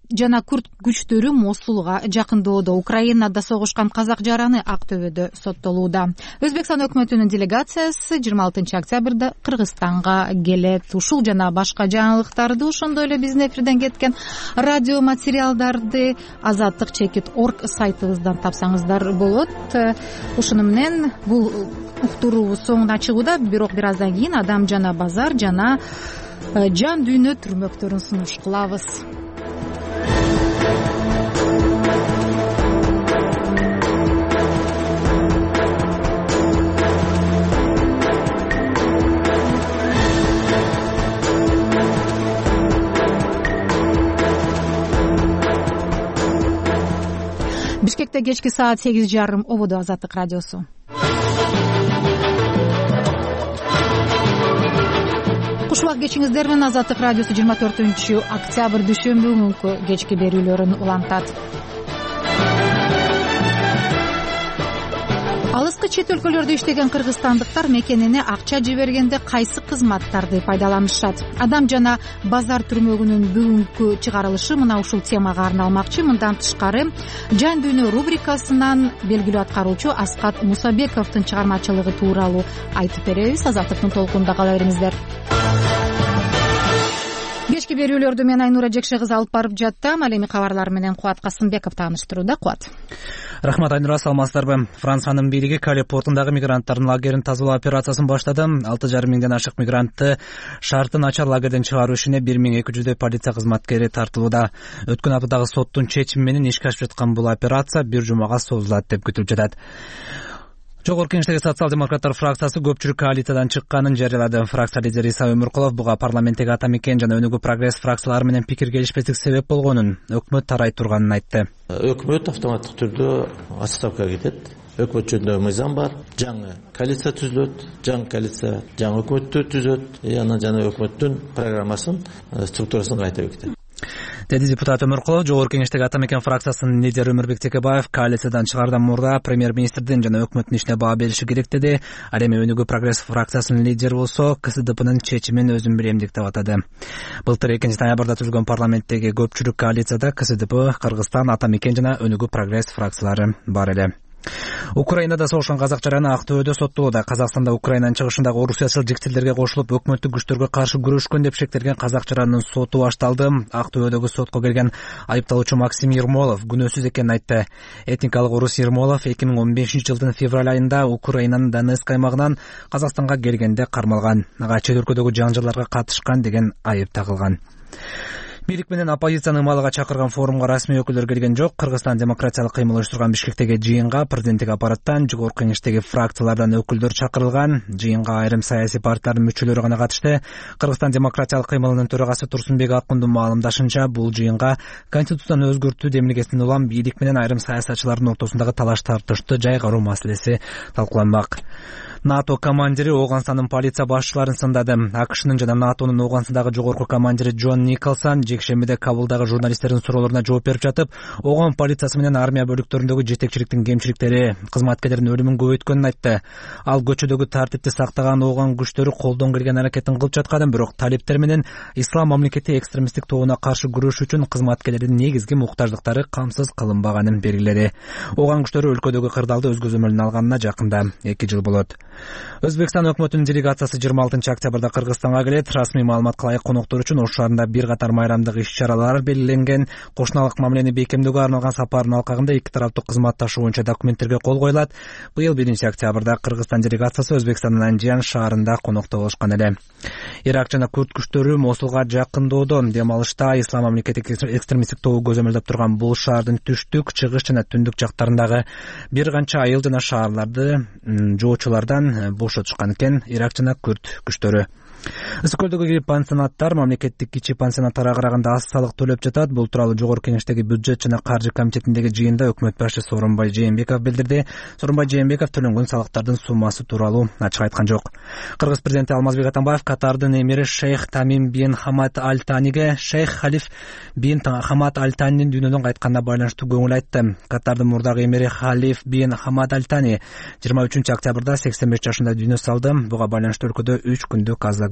жана күрд күчтөрү Мосулга жакындоодо. Украинада согушкан казак жараны Ак Төбөдө соттолууда. Өзбекстан өкмөтүнүн делегациясы жыйырма алтынчы октябрда Кыргызстанга келет. Ушул жана башка жаңылыктарды, ошондой эле биздин эфирден кеткен радио материалдарды азаттык чекит точка орг сайтыбыздан тапсаңыздар болот. Ушуну менен бул уктуруубуз соңуна чыгууда, бирок бир аздан кийин адам жана базар жана жан дүйнө түрмөктөрүн сунуш кылабыз. Бишкекте кечки саат сегиз жарым ободо Азаттык радиосу. Кушубак кечиңиздер менен Азаттык радиосу жыйырма төртүнчү октябрь дүйшөмбү күнкү кечки берүүлөрүн улантат. Алыскы чет өлкөлөрдө иштеген кыргызстандыктар мекенине акча жибергенде кайсы кызматтарды пайдаланышат? Адам жана базар түрмөгүнүн бүгүнкү чыгарылышы мына ушул темага арналмакчы. Мындан тышкары жан дүйнө рубрикасынан белгилүү аткаруучу Аскат Мусабековдун чыгармачылыгы тууралуу айтып беребиз. Азаттыктын толкунунда кала бериңиздер. Кечки берүүлөрдү мен Айнура Жекше кызы алып барып жаттым. Ал эми кабарлар менен Кубат Касымбеков тааныштырууда. Кубат. Рахмат, Айнура, саламатсыздарбы? Франциянын бийлиги Кале портундагы мигранттардын лагерин тазалоо операциясын баштады. алты жарым миңден ашык мигрантты шарты начар лагерден чыгаруу ишине бир миң эки жүздөй полиция кызматкери тартылууда. Өткөн аптадагы соттун чечими менен ишке ашып жаткан бул операция бир жумага созулат деп күтүлүп жатат. Жогорку Кеңештеги социал-демократтар фракциясы көпчүлүк коалициядан чыкканын жарыялады. Фракция лидери Иса Өмүркулов буга парламенттеги Ата Мекен жана Өнүгүү прогресс фракциялары менен пикир келишпестик себеп болгонун, өкмөт тарай турганын айтты. Өкмөт автоматтык түрдө отставкага кетет. Өкмөт жөнүндө мыйзам бар. Жаңы коалиция түзүлөт, жаңы коалиция жаңы өкмөттү түзөт, жана жаңы өкмөттүн программасын, структурасын кайта бекитет. Деди депутат Өмүркулов. Жогорку Кеңештеги Ата Мекен фракциясынын лидери Өмүрбек Текебаев коалициядан чыгардан мурда премьер-министрдин жана өкмөттүн ишине баа бериши керек деди. Ал эми Өнүгүү прогресс фракциясынын лидери болсо КСДПнын чечимин өзүн биремдик деп атады. Былтыр экинчи ноябрда түзүлгөн парламенттеги көпчүлүк коалицияда КСДП, Кыргызстан, Ата Мекен жана Өнүгүү прогресс фракциялары бар эле. Украинада согушкан казак жараны Ак Төбөдө соттолууда. Казакстанда Украинанын чыгышындагы орусиячыл жикчилерге кошулуп өкмөттүк күчтөргө каршы күрөшкөн деп шектелген казак жаранынын соту башталды. Ак Төбөдөгү сотко келген айыпталуучу Максим Ермолов күнөөсүз экенин айтты. Этникалык орус Ермолов эки миң он бешинчи жылдын февраль айында Украинанын Донецк аймагынан Казакстанга келгенде кармалган. Ага чет өлкөдөгү жаңжалдарга катышкан деген айып тагылган. Бийлик менен оппозицияны ымалга чакырган форумга расмий өкүлдөр келген жок. Кыргызстан демократиялык кыймыл уюштурган Бишкектеги жыйынга президенттик аппараттан, жогорку кеңештеги фракциялардан өкүлдөр чакырылган. Жыйынга айрым саясий партиялардын мүчөлөрү гана катышты. Кыргызстан демократиялык кыймылынын төрагасы Турсунбек Акундун маалымдашынча, бул жыйынга конституцияны өзгөртүү демилгесинен улам бийлик менен айрым саясатчылардын ортосундагы талаш тартышты жайгаруу маселеси талкууланмак. НАТО командири Ооганстандын полиция башчыларын сындады. АКШнын жана НАТОнун Ооганстандагы жогорку командири Джон Николсон жекшембиде Кабулдагы журналисттердин суроолоруна жооп берип жатып, Ооган полициясы менен армия бөлүктөрүндөгү жетекчиликтин кемчиликтери, кызматкерлердин өлүмүн көбөйткөнүн айтты. Ал көчөдөгү тартипти сактаган Ооган күчтөрү колдон келген аракетин кылып жатканын, бирок талиптер менен ислам мамлекети экстремисттик тобуна каршы күрөш үчүн кызматкерлердин негизги муктаждыктары камсыз кылынбаганын белгиледи. Ооган күчтөрү өлкөдөгү кырдаалды өз көзөмөлүнө алганына жакында эки жыл болот. Өзбекстан өкмөтүнүн делегациясы жыйырма алтынчы октябрда Кыргызстанга келет. Расмий маалыматка ылайык коноктор үчүн ош шаарында бир катар майрамдык иш-чаралар белгиленген. Кошуналык мамилени бекемдөөгө арналган сапардын алкагында эки тараптуу кызматташуу боюнча документтерге кол коюлат. Быйыл биринчи октябрда Кыргызстан делегациясы Өзбекстандын Анжиян шаарында конокто болушкан эле. Ирак жана Күрд күчтөрү Мосулга жакындоодо. Дем алышта ислам мамлекети экстремисттик тобу көзөмөлдөп турган бул шаардын түштүк, чыгыш жана түндүк жактарындагы бир канча айыл жана шаарларды жоочулардан бошотушкан экен Ирак жана Күрд күчтөрү. Ысык көлдөгү кирип пансионаттар мамлекеттик кичи пансионаттарга караганда аз салык төлөп жатат. Бул тууралуу жогорку кеңештеги бюджет жана каржы комитетиндеги жыйында өкмөт башчысы Сооронбай Жээнбеков билдирди. Сооронбай Жээнбеков төлөнгөн салыктардын суммасы тууралуу ачык айткан жок. Кыргыз президенти Алмазбек Атамбаев Катардын эмири Шейх Тамим бин Хамад Аль Таниге Шейх Халиф бин Хамад Аль Танинин дүйнөдөн кайтканына байланыштуу көңүл айтты. Катардын мурдагы эмири Халиф бин Хамад Аль Тани жыйырма үчүнчү октябрда сексен беш жашында дүйнө салды. Буга байланыштуу өлкөдө үч күндүк аза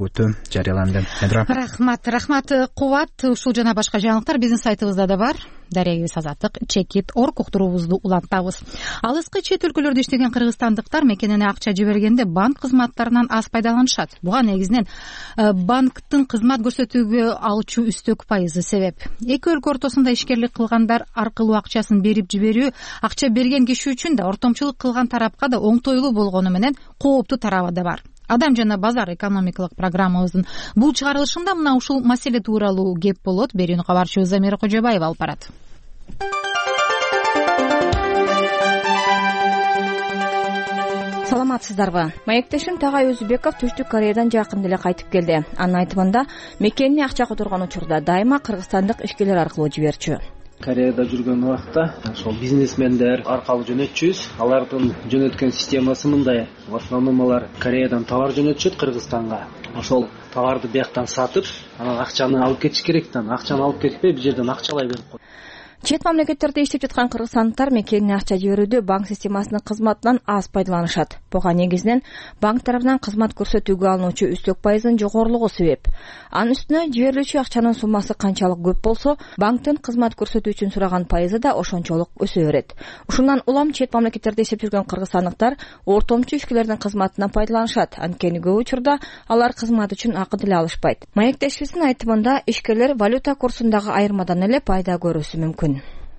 көйгөйтүү жарыяланды. Рахмат, рахмат Кубат. Ушул жана башка жаңылыктар биздин сайтыбызда да бар. Дарек Азаттык чекит орг уктуруубузду улантабыз. Алыскы чет өлкөлөрдө иштеген кыргызстандыктар мекенене акча жибергенде банк кызматтарынан аз пайдаланышат. Буга негизинен банктын кызмат көрсөтүүгө алчу үстөк пайызы себеп. Эки өлкө ортосунда ишкерлик кылгандар аркылуу акчасын берип жиберүү акча берген киши үчүн да ортомчулук кылган тарапка да оңтойлуу болгону менен кооптуу тарабы да бар. Адам жана базар экономикалык программабыздын бул чыгарылышында мына ушул маселе тууралуу кеп болот. Берүүнү кабарчыбыз Замира Кожобаева алып барат. Саламатсыздарбы? Маектешим Тагай Өзүбеков Түштүк Кореядан жакын эле кайтып келди. Анын айтымында мекенине акча которгон учурда дайыма кыргызстандык ишкерлер аркылуу жиберчү. Кореяда жүргөн убакта ошол бизнесмендер аркылуу жөнөтчүбүз. Алардын жөнөткөн системасы мындай. В основном алар Кореядан товар жөнөтүшөт Кыргызстанга. Ошол товарды бияктан сатып, анан акчаны алып кетиш керек да. Акчаны алып кетпей, бул жерден акчалай берип коет. Чет мамлекеттерде иштеп жаткан кыргызстандыктар мекенине акча жиберүүдө банк системасынын кызматынан аз пайдаланышат. Буга негизинен банк тарабынан кызмат көрсөтүүгө алынуучу үстөк пайыздын жогорулугу себеп. Анын үстүнө жиберилүүчү акчанын суммасы канчалык көп болсо, банктын кызмат көрсөтүү үчүн сураган пайызы да ошончолук өсө берет. Ушундан улам чет мамлекеттерде иштеп жүргөн кыргызстандыктар ортомчу ишкерлердин кызматынан пайдаланышат. Анткени көп учурда алар кызмат үчүн акы деле алышпайт. Маектешибиздин айтымында ишкерлер валюта курсундагы айырмадан эле пайда көрүшү мүмкүн.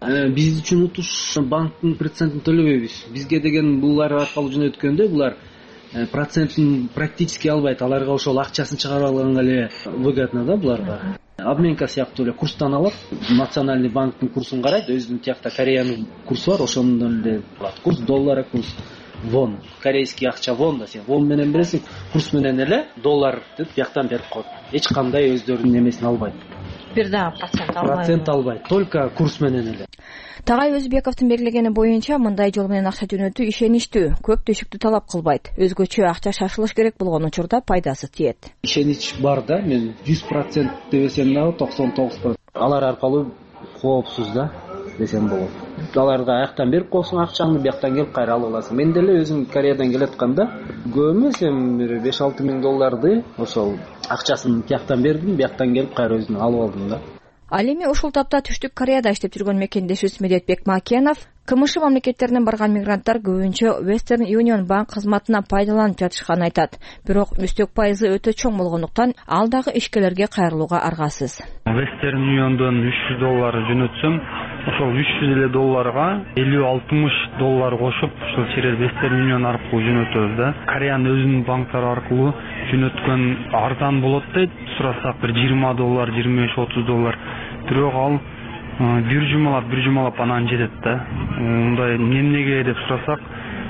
Биз үчүн утуш банктын процентин төлөбөйбүз. Бизге деген булар аркылуу жөнөткөндө булар процентин практически албайт. Аларга ошол акчасын чыгарып алганга эле выгодно да буларга. Обменка сыяктуу эле курстан алат. Национальный банктын курсун карайт. Өзүнүн тиякта Кореянын курсу бар, ошондон эле алат. Курс доллара, курс вон. Корейский акча вон да, сен вон менен бересиң, курс менен эле доллар деп бияктан берип коет. Эч кандай өздөрүнүн немесин албайт. Бир да процент албайт. Процент албайт, только курс менен эле. Тагай Өзүбековдун белгилегени боюнча мындай жол менен акча жөнөтүү ишеничтүү, көп төшүктү талап кылбайт. Өзгөчө акча шашылыш керек болгон учурда пайдасы тиет. Ишенич бар да, мен жүз процент дебесем дагы токсон тогуз процент. Алар аркылуу коопсуз да десем болот. Алар да аяктан берип койсуң акчаны, бияктан келип кайра алып аласың. Мен деле өзүм Кореядан келатканда көп эмес эми бир беш алты миң долларды ошол акчасын тияктан бердим, бияктан келип кайра өзүм алып алдым да. Ал эми ушул тапта Түштүк Кореяда иштеп жүргөн мекендешибиз Медетбек Макенов КМШ мамлекеттеринен барган мигранттар көбүнчө Western Union банк кызматынан пайдаланып жатышканын айтат. Бирок үстөк пайызы өтө чоң болгондуктан ал дагы ишкерлерге кайрылууга аргасыз. Western Union'дон үч жүз доллар жөнөтсөм, ошол үч жүз элүү долларга элүү алтымыш доллар кошуп, ошол жерде Western Union аркылуу жөнөтөбүз да. Кореянын өзүнүн банктары аркылуу жөнөткөн арзан болот дейт. Сурасак бир жыйырма доллар, жыйырма беш отуз доллар. Бирок ал бир жумалап, бир жумалап анан жетет да. Мындай эмнеге деп сурасак,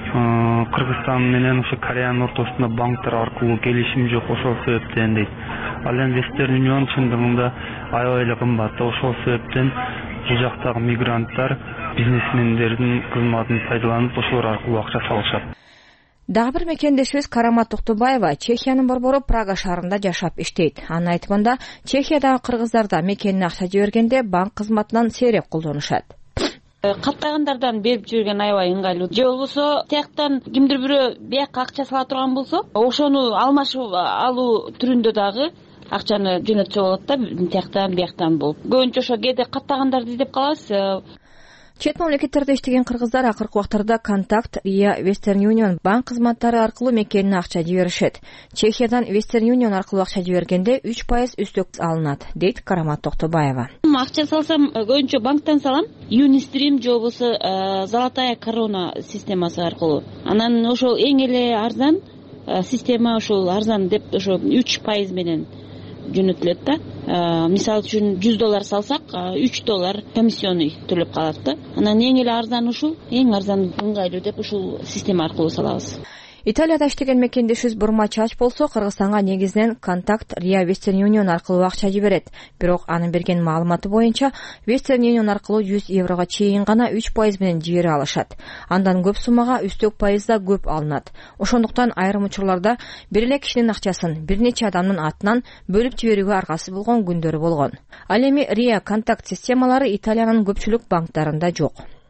Кыргызстан менен ошо Кореянын ортосунда банктар аркылуу келишим жок, ошол себептен дейт. Ал эми Western Union чындыгында аябай эле кымбат. Ошол себептен бул жактагы мигранттар бизнесмендердин кызматын пайдаланып ошолор аркылуу акча салышат. Дагы бир мекендешибиз Карамат Токтубаева Чехиянын борбору Прага шаарында жашап иштейт. Анын айтымында Чехиядагы кыргыздар да мекенине акча жибергенде банк кызматынан сейрек колдонушат. Каттагандардан берип жүргөн аябай ыңгайлуу. Же болбосо тияктан кимдир бирөө биякка акча сала турган болсо, ошону алмашып алуу түрүндө дагы акчаны жөнөтсө болот да, тияктан бияктан болуп. Көбүнчө ошо кээде каттагандарды издеп калабыз. Чет мамлекеттерде иштеген кыргыздар акыркы убактарда Контакт, Ria, Western Union банк кызматтары аркылуу мекенине акча жиберишет. Чехиядан Western Union аркылуу акча жибергенде үч пайыз үстөк алынат, дейт Карамат Токтубаева. Акча салсам, көбүнчө банктан салам, Unistream же болбосо Золотая корона системасы аркылуу. Анан ошол эң эле арзан система, ошол арзан деп ошо үч пайыз менен жөнөтүлөт да. Мисалы үчүн жүз доллар салсак, үч доллар комиссионный төлөп калат да. Анан эң эле арзан ушул, эң арзан ыңгайлуу деп ушул система аркылуу салабыз. Италияда иштеген мекендешибиз Бурма Чач болсо Кыргызстанга негизинен Контакт, Ria, Western Union аркылуу акча жиберет. Бирок анын берген маалыматы боюнча Western Union аркылуу жүз еврого чейин гана үч пайыз менен жибере алышат. Андан көп суммага үстөк пайыз да көп алынат. Ошондуктан айрым учурларда бир эле кишинин акчасын бир нече адамдын атынан бөлүп жиберүүгө аргасыз болгон күндөрү болгон. Ал эми Ria, Контакт системалары Италиянын көпчүлүк банктарында жок.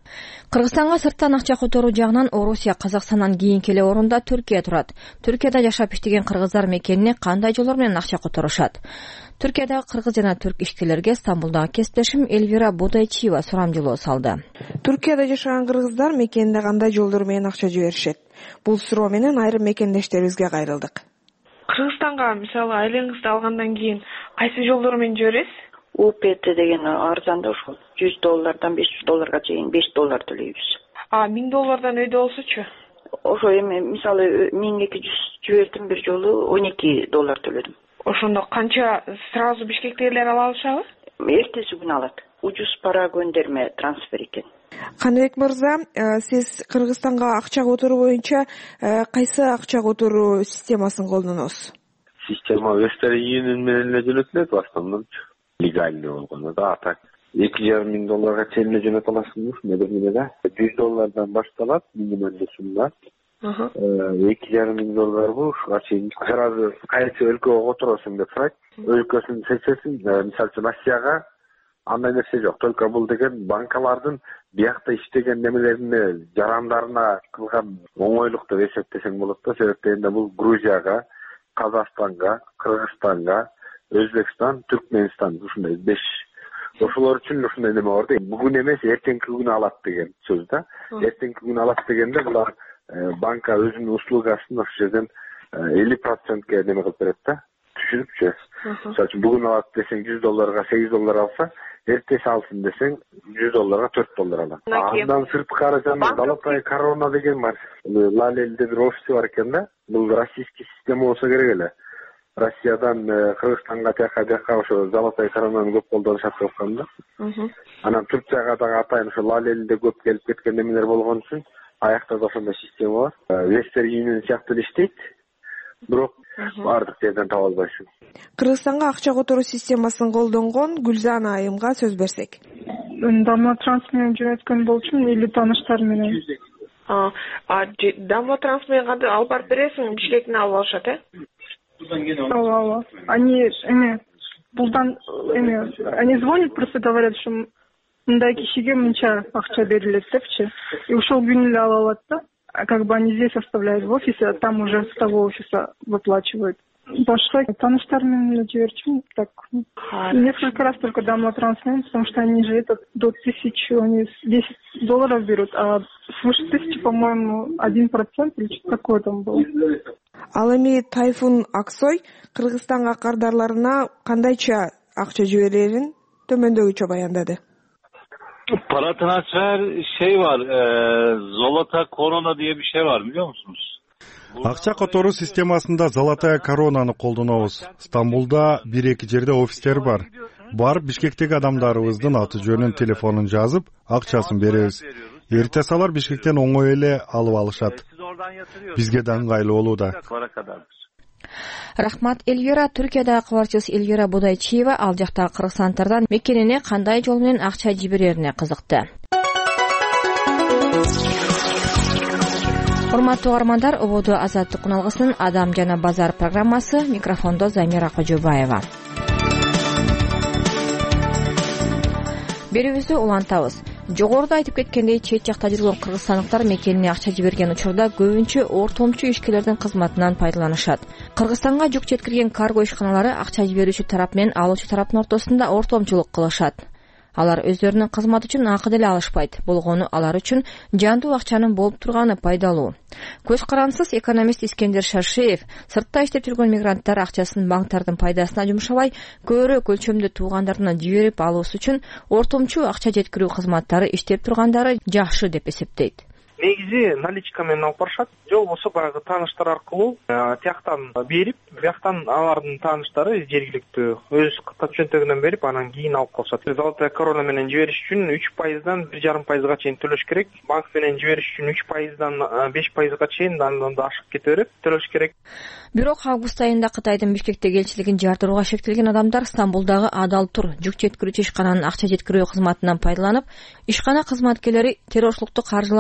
Кыргызстанга сырттан акча которуу жагынан Орусия Казакстандан кийинки эле орунда Түркия турат. Түркияда жашап иштеген кыргыздар мекенине кандай жолдор менен акча которушат? Түркиядагы кыргыз жана түрк ишкерлерге Стамбулдагы кесиптешим Эльвира Будайчиева сурамжылоо салды. Түркияда жашаган кыргыздар мекенине кандай жолдор менен акча жиберишет? Бул суроо менен айрым мекендештерибизге кайрылдык. Кыргызстанга мисалы айлыгыңызды алгандан кийин кайсы жолдор менен жибересиз? У П Т деген арзанда ушул жүз доллардан беш жүз долларга чейин беш доллар төлөйбүз. А миң доллардан өйдө болсочу? Ошо эми мисалы миң эки жүз жибердим бир жолу он эки доллар төлөдүм. Ошондо канча сразу Бишкектегилер ала алышабы? Эртеси күнү алат. Ужуз пара көндөрмө трансфер экен. Каныбек мырза, сиз Кыргызстанга акча которуу боюнча кайсы акча которуу системасын колдоносуз? Система Western Union менен эле жөнөтүлөт в основном. Легальный болгондо да, а так эки жарым миң долларга чейин эле жөнөтө аласызбы? Бир немеде жүз доллардан башталат минималдуу сумма. эки жарым миң долларбы ушуга чейин сразу кайсы өлкөгө которосуң деп сурайт. Өлкөсүн seçесиң, мисалы үчүн Россияга андай нерсе жок. Только бул деген банкалардын биякта иштеген немелерине, жарандарына кылган оңойлук деп эсептесең болот да. Себеп дегенде бул Грузияга, Казакстанга, Кыргызстанга, Өзбекстан, Түркменстан ушундай беш. Ошолор үчүн ушундай неме бар да. Бүгүн эмес, эртеңки күнү алат деген сөз да. Эртеңки күнү алат дегенде булар банка өзүнүн услугасын ошол жерден элүү процентке неме кылып берет да. Түшүнүпчү. Мисалы үчүн бүгүн алат десең жүз долларга сегиз доллар алса, эртеси алсын десең жүз долларга төрт доллар алат. Андан сырткары жана Золотая корона деген бар. Лалелде бир офиси бар экен да. Бул российский система болсо керек эле. Россиядан Кыргызстанга тияка жака ошо Золотая коронаны көп колдонушат деп аткан да. Анан Турцияга дагы атайын ошо Лалелде көп келип кеткен немелер болгон үчүн аякта да ошондой система бар. Western Union сыяктуу эле иштейт. Бирок баардык жерден таба албайсың. Кыргызстанга акча которуу системасын колдонгон Гүлзана айымга сөз берсек. Дамла транс менен жөнөткөн болчумун или тааныштар менен? А, Дамла транс менен кантип алып барып бересиң, Бишкектен алып алышат, э? Ооба, ооба. Они эме булдан эме они звонят, просто говорят, что мындай кишиге мынча акча берилет депчи. И ушул күнү эле ала алат да. А как бы они здесь оставляют в офисе, а там уже с того офиса выплачивают. Башка тааныштар менен жиберчүмүн так. Несколько раз только Дамла транс менен, потому что они же это до тысячи, они десять долларов берут, а свыше тысячи, по-моему, один процент или что-то такое там было. Ал эми Тайфун Аксой Кыргызстанга кардарларына кандайча акча жиберерин төмөндөгүчө баяндады. Para transfer şey var, e, Zolota Korona diye bir şey var, biliyor musunuz? Акча которуу системасында Золотая коронаны колдонобуз. Стамбулда бир-эки жерде офистер бар. Барып Бишкектеги адамдарыбыздын аты жөнүн, телефонун жазып, акчасын беребиз. Эрте салар Бишкектен оңой эле алып алышат. Бизге да ыңгайлуу болууда. Рахмат Эльвира. Түркиядагы кабарчыбыз Эльвира Будайчиева ал жактагы кыргызстандардын мекенине кандай жол менен акча жиберерине кызыкты. Урматтуу угармандар, ободу азаттык уналгысынын Адам жана базар программасы, микрофондо Замира Кожобаева. Берүүбүздү улантабыз. Жогоруда айтып кеткендей, чет жакта жүргөн кыргызстандыктар мекенине акча жиберген учурда көбүнчө ортомчу ишкерлердин кызматынан пайдаланышат. Кыргызстанга жүк жеткирген карго ишканалары акча жиберүүчү тарап менен алуучу тараптын ортосунда ортомчулук кылышат. Алар өздөрүнүн кызматы үчүн акы деле алышпайт. Болгону алар үчүн жандуу акчанын болуп турганы пайдалуу. Көз карансыз экономист Искендер Шаршеев сыртта иштеп жүргөн мигранттар акчасын банктардын пайдасына жумшабай, көбүрөөк өлчөмдө туугандарына жиберип алуусу үчүн ортомчу акча жеткирүү кызматтары иштеп тургандары жакшы деп эсептейт. Негизи наличка менен алып барышат, же болбосо баягы тааныштар аркылуу тияктан берип, бияктан алардын тааныштары жергиликтүү өз чөнтөгүнөн берип, анан кийин алып коюшат. Золотая корона менен жибериш үчүн үч пайыздан бир жарым пайызга чейин төлөш керек. Банк менен жибериш үчүн үч пайыздан беш пайызга чейин андан да ашып кете берет, төлөш керек. Бирок август айында Кытайдын Бишкектеги элчилигин жардырууга шектелген адамдар Стамбулдагы Адал Тур жүк жеткирүүчү ишкананын акча жеткирүү кызматынан пайдаланып, ишкана кызматкерлери террорчулукту каржылаган деп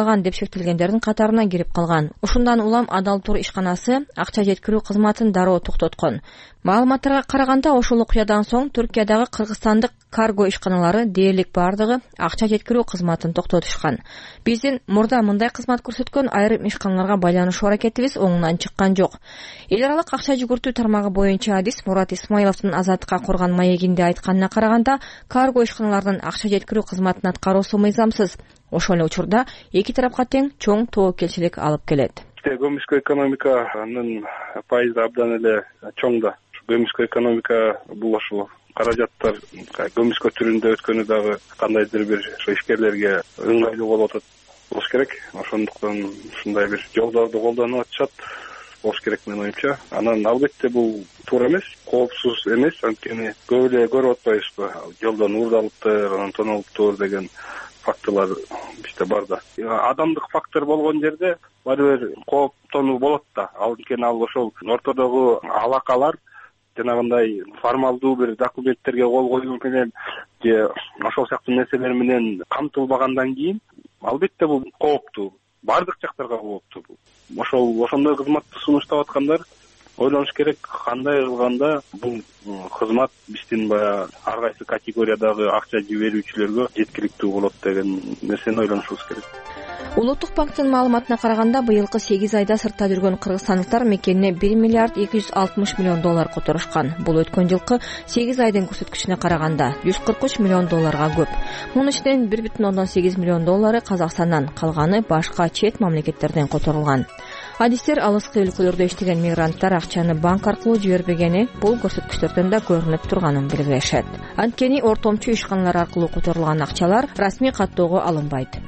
шектелгендердин катарына кирип калган. Ушундан улам Адал тур ишканасы акча жеткирүү кызматын дароо токтоткон. Маалыматтарга караганда ошол окуядан соң Түркиядагы кыргызстандык карго ишканалары дээрлик бардыгы акча жеткирүү кызматын токтотушкан. Биздин мурда мындай кызмат көрсөткөн айрым ишканаларга байланышуу аракетибиз оңунан чыккан жок. Эл аралык акча жүгүртүү тармагы боюнча адис Мурат Исмаиловдун Азаттыкка курган маегинде айтканына караганда, карго ишканалардын акча жеткирүү кызматын аткаруусу мыйзамсыз. Ошол эле учурда эки тарапка тең чоң тобокелчилик алып келет. Көмүскө экономиканын пайызы абдан эле чоң да. Көмүскө экономика бул ошол каражаттар көмүскө түрүндө өткөнү дагы кандайдыр бир ишкерлерге ыңгайлуу болуп атат болуш керек. Ошондуктан ушундай бир жолдорду колдонуп атышат болуш керек менин оюмча. Анан албетте бул туура эмес, коопсуз эмес, анткени көп эле көрүп атпайбызбы, жолдон уурдалыптыр, анан тоналыптыр деген фактылар бизде бар да. Адамдык фактор болгон жерде баары бир кооптонуу болот да. Анткени ал ошол ортодогу алакалар жанагындай формалдуу бир документтерге кол коюу менен же ошол сыяктуу нерселер менен камтылбагандан кийин албетте бул кооптуу. Бардык жактарга кооптуу бул. Ошол ошондой кызматты сунуштап аткандар ойлонуш керек, кандай кылганда бул кызмат биздин баягы ар кайсы категориядагы акча жиберүүчүлөргө жеткиликтүү болот деген нерсени ойлонушубуз керек. Улуттук банктын маалыматына караганда, быйылкы сегиз айда сыртта жүргөн кыргызстандыктар мекенине бир миллиард эки жүз алтымыш миллион доллар которушкан. Бул өткөн жылкы сегиз айдын көрсөткүчүнө караганда жүз кырк үч миллион долларга көп. Мунун ичинен бир бүтүн ондон сегиз миллион доллары Казакстандан, калганы башка чет мамлекеттерден которулган. Адистер алыскы өлкөлөрдө иштеген мигранттар акчаны банк аркылуу жибербегени бул көрсөткүчтөрдөн да көрүнүп турганын белгилешет. Анткени ортомчу ишканалар аркылуу которулган акчалар расмий каттоого алынбайт.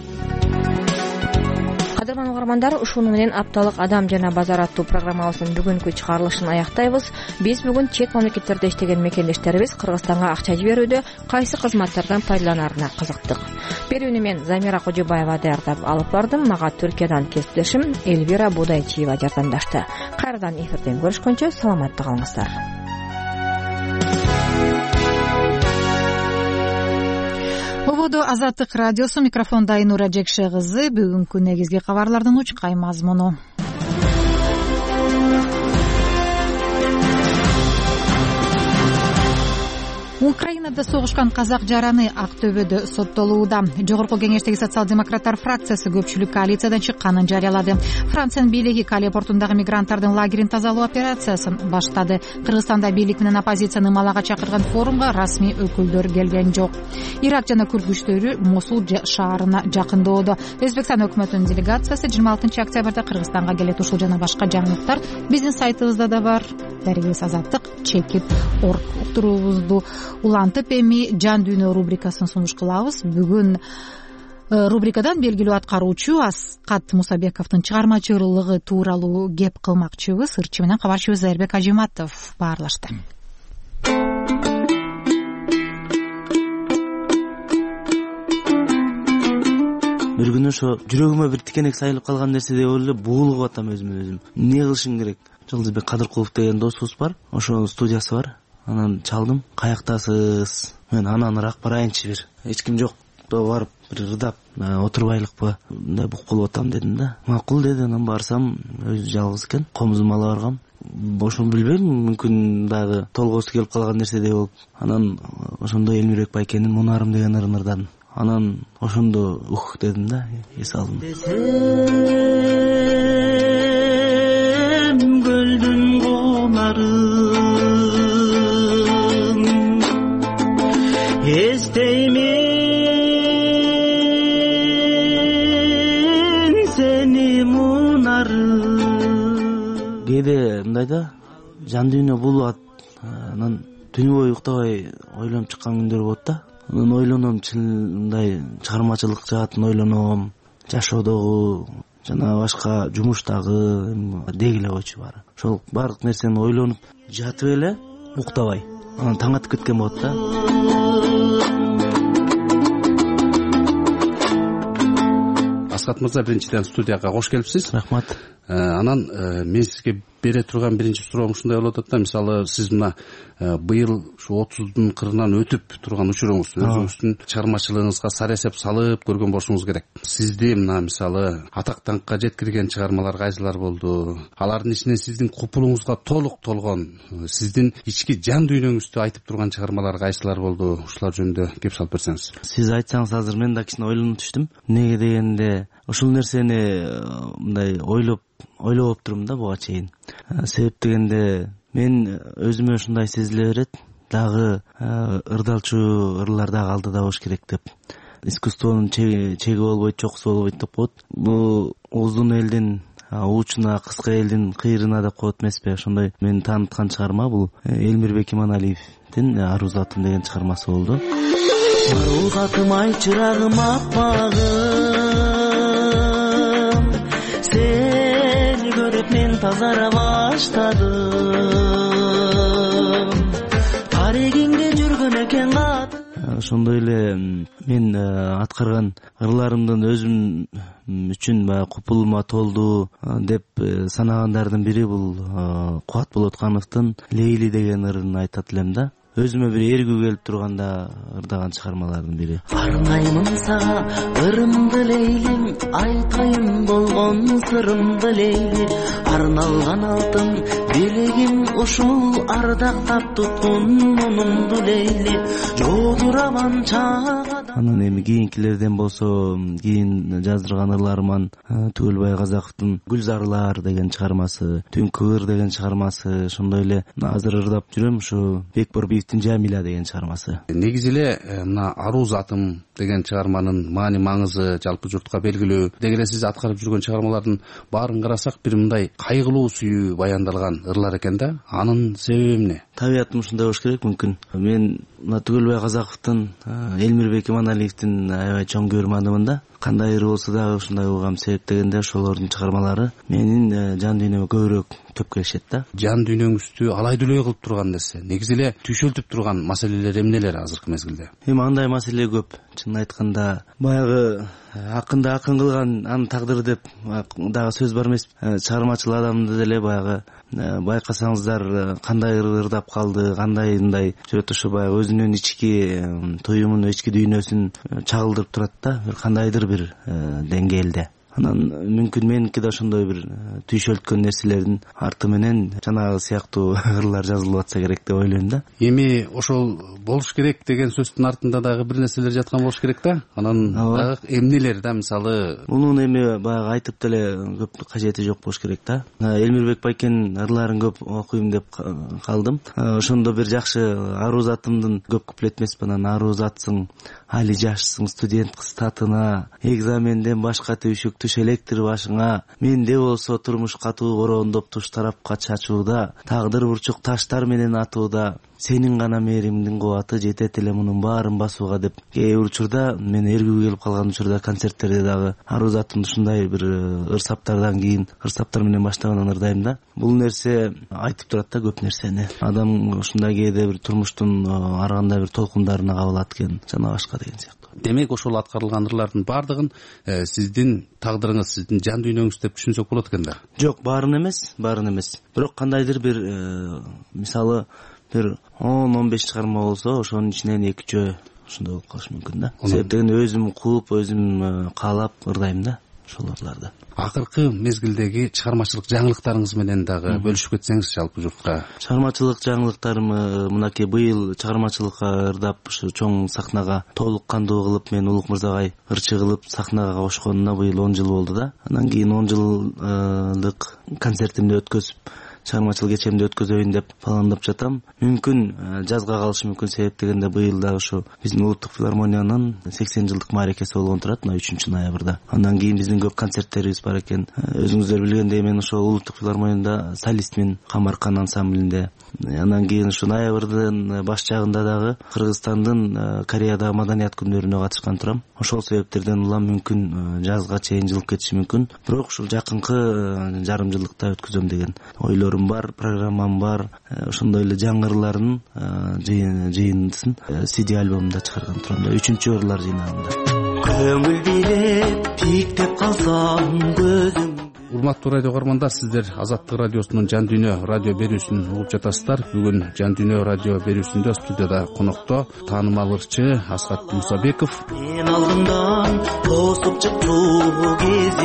Кадырман угармандар, ушуну менен апталык Адам жана базар аттуу программабыздын бүгүнкү чыгарылышын аяктайбыз. Биз бүгүн чет мамлекеттерде иштеген мекендештерибиз Кыргызстанга акча жиберүүдө кайсы кызматтардан пайдаланарына кызыктык. Берүүнү мен Замира Кожобаева даярдап алып бардым. Мага Түркиядан кесиптешим Эльвира Будайчиева жардамдашты. Кайрадан эфирден көрүшкөнчө саламатта калыңыздар. Ободо Азаттык радиосу, микрофонда Айнура Жекше кызы. Бүгүнкү негизги кабарлардын учкай мазмуну. Украинада согушкан казак жараны Ак Төбөдө соттолууда. Жогорку кеңештеги социал-демократтар фракциясы көпчүлүк коалициядан чыкканын жарыялады. Франциянын бийлиги Кале портундагы мигранттардын лагерин тазалоо операциясын баштады. Кыргызстанда бийлик менен оппозицияны Малага чакырган форумга расмий өкүлдөр келген жок. Ирак жана Күрд күчтөрү Мосул шаарына жакындоодо. Өзбекстан өкмөтүнүн делегациясы жыйырма алтынчы октябрда Кыргызстанга келет. Ушул жана башка жаңылыктар биздин сайтыбызда да бар. Дарегибиз Азаттык чекит орг уктуруубузду улантып эми жан дүйнө рубрикасын сунуш кылабыз. Бүгүн рубрикадан белгилүү аткаруучу Аскат Мусабековдун чыгармачылыгы тууралуу кеп кылмакчыбыз. Ырчы менен кабарчыбыз Эрбек Ажиматов баарлашты. Бир күнү ошо жүрөгүмө бир тикенек сайылып калган нерседей болуп эле буулугуп атам өзүмө өзүм. Эмне кылышым керек? Жолдозбек Кадыркулов деген досубуз бар. Ошонун студиясы бар. Анан чалдым. Каяктасыз? Мен анан ыраак барайынчы бир. Эч ким жок. Барып бир ырдап отурбайлыкпы? Мындай бук болуп атам дедим да. Макул деди. Анан барсам өзү жалгыз экен. Комузун ала баргам. Ошону билбейм, мүмкүн дагы толгосу келип калган нерседей болуп. Анан ошондо Элмирбек Байкенин Мунарым деген ырын ырдадым. Анан ошондо ух дедим да, эс алдым. Гөлдүн конарын эстеймин сени Мунарым. Кээде мындай да, жан дүйнө булат, анан түнү бою уктабай ойлонуп чыккан күндөр болот да. Анан ойлоном, мындай чыгармачылык жаатын ойлоном, жашоодогу жана башка жумуштагы дегиле койчу баары. Ошол баардык нерсени ойлонуп жатып эле уктабай, анан таң атып кеткен болот да. Аскат мырза, биринчиден студияга кош келипсиз. Рахмат. Анан мен сизге бере турган биринчи суроом ушундай болуп атат да, мисалы сиз мына быйыл ушу отуздун кырынан өтүп турган учуруңуз, өзүңүздүн чыгармачылыгыңызга сара эсеп салып көргөн болушуңуз керек. Сизди мына мисалы атак даңкка жеткирген чыгармалар кайсылар болду? Алардын ичинен сиздин купулуңузга толук толгон, сиздин ички жан дүйнөңүздү айтып турган чыгармалар кайсылар болду? Ушулар жөнүндө кеп салып берсеңиз. Сиз айтсаңыз азыр мен да кичине ойлонуп түштүм. Эмнеге дегенде ушул нерсени мындай ойлоп ойлоп турмун да буга чейин. Себеп дегенде мен өзүмө ушундай сезиле берет, дагы ырдалчу ырлар дагы алдыда болуш керек деп. Искусствонун чеги болбойт, чокусу болбойт деп коет. Бул узун элдин уучуна, кыска элдин кыйрына деп коет эмеспи? Ошондой мен тааныткан чыгарма бул Элмирбек Иманалиевдин Аруу затым деген чыгармасы болду. Аруу затым ай чырагым аппагым, сени көрүп мен тазара баштадым, тарегиңде жүргөн экен кат. Ошондой эле мен аткарган ырларымдын өзүм үчүн баягы купулума толду деп санагандардын бири бул Кубат Болоткановдун Лейли деген ырын айтат элем да. Өзүмө бир эргүү келип турганда ырдаган чыгармалардын бири. Арнаймын сага ырымды Лейлим, айтайын болгон сырымды Лейли, арналган алтын белегим ушул, ардактап туткун мунумду Лейли, жолдурабан чага. Анан эми кийинкилерден болсо, кийин жаздырган ырларыман Түгөлбай Казаковдун Гүлзарлар деген чыгармасы, Түнкү ыр деген чыгармасы, ошондой эле азыр ырдап жүрөм ушу Бекборбиевдин Жамиля деген чыгармасы. Негизи эле мына Аруу затым деген чыгарманын маани маңызы жалпы журтка белгилүү. Деги эле сиз аткарып жүргөн чыгармалардын баарын карасак бир мындай кайгылуу сүйүү баяндалган ырлар экен да. Анын себеби эмне? Табиятым ушундай болуш керек мүмкүн. Мен мына Түгөлбай Казаковдун, Элмирбек Иманалиевдин аябай чоң көрманымын да. Кандай ыр болсо дагы ушундай угам, себеп дегенде ошолордун чыгармалары менин жан дүйнөмө көбүрөөк төп келишет да. Жан дүйнөңүздү алай-дүлөй кылып турган нерсе, негизи эле түйшөлтүп турган маселелер эмнелер азыркы мезгилде? Эми андай маселе көп. Чынын айтканда, баягы акынды акын кылган анын тагдыры деп дагы сөз бар эмес. Чыгармачыл адамды деле баягы байкасаңыздар кандай ырдап калды, кандай мындай жүрөт, ошо баягы өзүнүн ички туюмун, ички дүйнөсүн чагылдырып турат да, бир кандайдыр бир деңгээлде. Анан мүмкүн меники да ошондой бир түйшөлткөн нерселердин арты менен жанагы сыяктуу ырлар жазылып атса керек деп ойлойм да. Эми ошол болуш керек деген сөздүн артында дагы бир нерселер жаткан болуш керек да. Анан дагы эмнелер да, мисалы мунун эми баягы айтып деле көп кажети жок болуш керек да. Элмирбек байкенин ырларын көп окуйм деп калдым. Ошондо бир жакшы Аруу затымдын көп куплет эмеспи, анан аруу затсың, али жашсың, студент кыз татына, экзаменден башка түйшүк түш электр башыңа, менде болсо турмуш катуу бороондоп туш тарапка чачууда, тагдыр бурчук таштар менен атууда, сенин гана мээримдин кубаты жетет эле мунун баарын басууга деп. Кээ бир учурда мен эргүү келип калган учурда концерттерде дагы Аруу затымды ушундай бир ырсаптардан кийин ырсаптар менен баштагандан ырдайм да. Бул нерсе айтып турат да көп нерсени. Адам ушундай кээде бир турмуштун ар кандай бир толкундарына кабылат экен, жана башка деген сыяктуу. Демек ошол аткарылган ырлардын баардыгын сиздин тагдырыңыз, сиздин жан дүйнөңүз деп түшүнсөк болот экен да. Жок, баарын эмес, баарын эмес. Бирок кандайдыр бир мисалы бир он он беш чыгарма болсо, ошонун ичинен эки үчөө ошондой болуп калышы мүмкүн да. Себеп дегенде өзүм кууп, өзүм каалап ырдайм да ошол ырларды. Акыркы мезгилдеги чыгармачылык жаңылыктарыңыз менен дагы бөлүшүп кетсеңиз жалпы журтка. Чыгармачылык жаңылыктарым мынакей быйыл чыгармачылыкка ырдап ушу чоң сахнага толук кандуу кылып мен Улук Мырзагай ырчы кылып сахнага кошконуна быйыл он жыл болду да. Андан кийин он жылдык концертимди өткөзүп, чыгармачылык кечемди өткөзөйүн деп пландап жатам. Мүмкүн жазга калышы мүмкүн, себеп дегенде быйыл да ушу биздин Улуттук филармониянын сексен жылдык мааракеси болгон турат, мына үчүнчү ноябрда. Андан кийин биздин көп концерттерибиз бар экен. Өзүңүздөр билгендей мен ошол Улуттук филармонияда солистмин, Камаркан ансамблинде. Андан кийин ушу ноябрдын баш жагында дагы Кыргызстандын Кореядагы маданият күндөрүнө катышкан турам. Ошол себептерден улам мүмкүн жазга чейин жылып кетиши мүмкүн. Бирок ушул жакынкы жарым жылдыкта өткөзөм деген ойлорум бар, программам бар. Ошондой эле жаңырларын жыйындысын си ди альбомунда чыгарган турам да, үчүнчү ырлар жыйнагында. Көңүл бийлеп тиктеп калсам көзүм. урматтуу радио көрөрмандар, сиздер Азаттык радиосунун Жан Дүйнө радио берүүсүн угуп жатасыздар. Бүгүн Жан Дүйнө радио берүүсүндө студияда конокто таанымал ырчы Аскат Мусабеков. Мен алдымдан тосуп чыктуу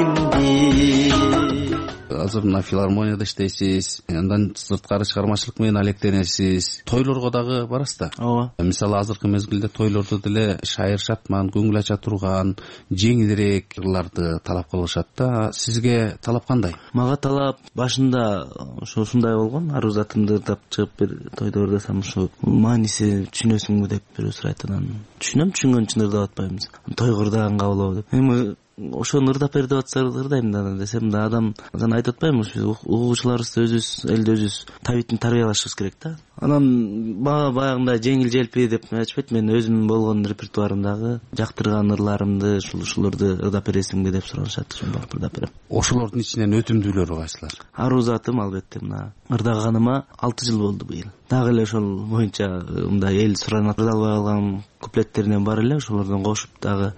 кезимди. Азыр мына филармонияда иштейсиз, андан сырткары чыгармачылык менен алектенесиз. Тойлорго дагы барасыз да? Ооба. Мисалы азыркы мезгилде тойлордо деле шайыр шатман, көңүл ача турган, жеңилирээк ырларды талап кылышат да. Сизге талап кандай? Мага талап башында ошо ушундай болгон. Арузатымды ырдап чыгып бир тойдо ырдасам ушу мааниси түшүнөсүңбү деп бирөө сурайт. Анан түшүнөм, түшүнгөн үчүн ырдап атпайбыз. Той кырдаганга болобу деп. Эми ошону ырдап бер деп атса ырдайм да десем да, адам жана айтып атпаймынбы, ушу угуучуларыбызды өзүбүз элди өзүбүз табитин тарбиялашыбыз керек да. Анан бага баягындай жеңил желпи деп айтышпайт. Мен өзүм болгон репертуарымдагы жактырган ырларымды ушул ушуларды ырдап бересиңби деп суранышат. Ошону барып ырдап берем. Ошолордун ичинен өтүмдүүлөрү кайсылар? Арузатым албетте, мына ырдаганыма алты жыл болду быйыл. Дагы эле ошол боюнча мындай эл суранат ырдалбай калган куплеттеринен бар эле, ошолордон кошуп дагы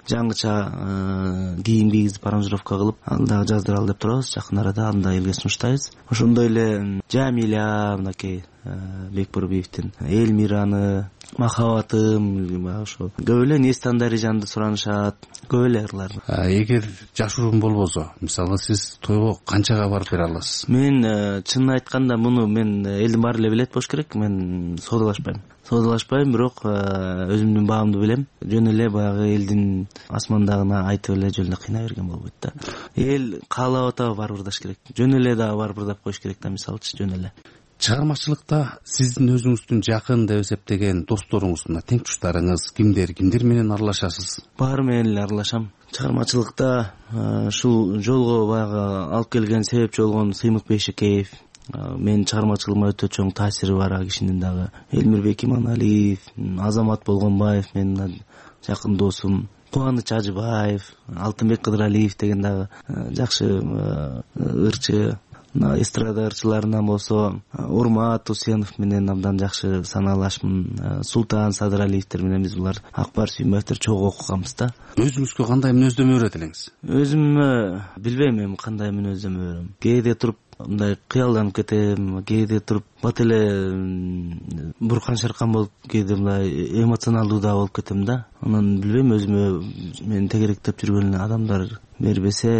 жаңыча кийим кийгизип аранжировка кылып аны дагы жаздыралы деп турабыз. Жакын арада аны да элге сунуштайбыз. Ошондой эле Жамиля, мынакей Бекбурбиевдин Элмираны, Махабатым, ошо көп эле Нестан Дарижанды суранышат, көп эле ырлар. Эгер жашыруун болбосо, мисалы сиз тойго канчага барып бере аласыз? Мен чынын айтканда муну мен элдин баары эле билет болуш керек. Мен соодалашпайм. Соодалашпайм, бирок өзүмдүн баамды билем. Жөн эле баягы элдин асмандагына айтып эле жөн эле кыйнай берген болбойт да. Эл каалап атабы барып ырдаш керек. Жөн эле дагы барып ырдап коюш керек да, мисалчы жөн эле. Чыгармачылыкта сиздин өзүңүздүн жакын деп эсептеген досторуңуз, мына теңтуштарыңыз кимдер, кимдер менен аралашасыз? Баары менен эле аралашам. Чыгармачылыкта ушул жолго баягы алып келген себепчи болгон Сыймык Бейшекеев, менин чыгармачылыгыма өтө чоң таасири бар а кишинин дагы. Элмирбек Иманалиев, Азамат Болгонбаев менин жакын досум, Кубаныч Ажыбаев, Алтынбек Кыдыралиев деген дагы жакшы ырчы. Эстрада ырчыларынан болсо Урмат Усенов менен абдан жакшы санаалашмын. Султан Садыралиевдер менен биз булар Акбар Сүймбаевдер чогуу окуганбыз да. Өзүңүзгө кандай мүнөздөмө берет элеңиз? Өзүмө билбейм эми кандай мүнөздөмө берем. Кээде туруп мындай кыялданып кетем, кээде туруп бат эле буркан шаркан болуп, кээде мындай эмоционалдуу да болуп кетем да. Анан билбейм, өзүмө мени тегеректеп жүргөн адамдар бербесе,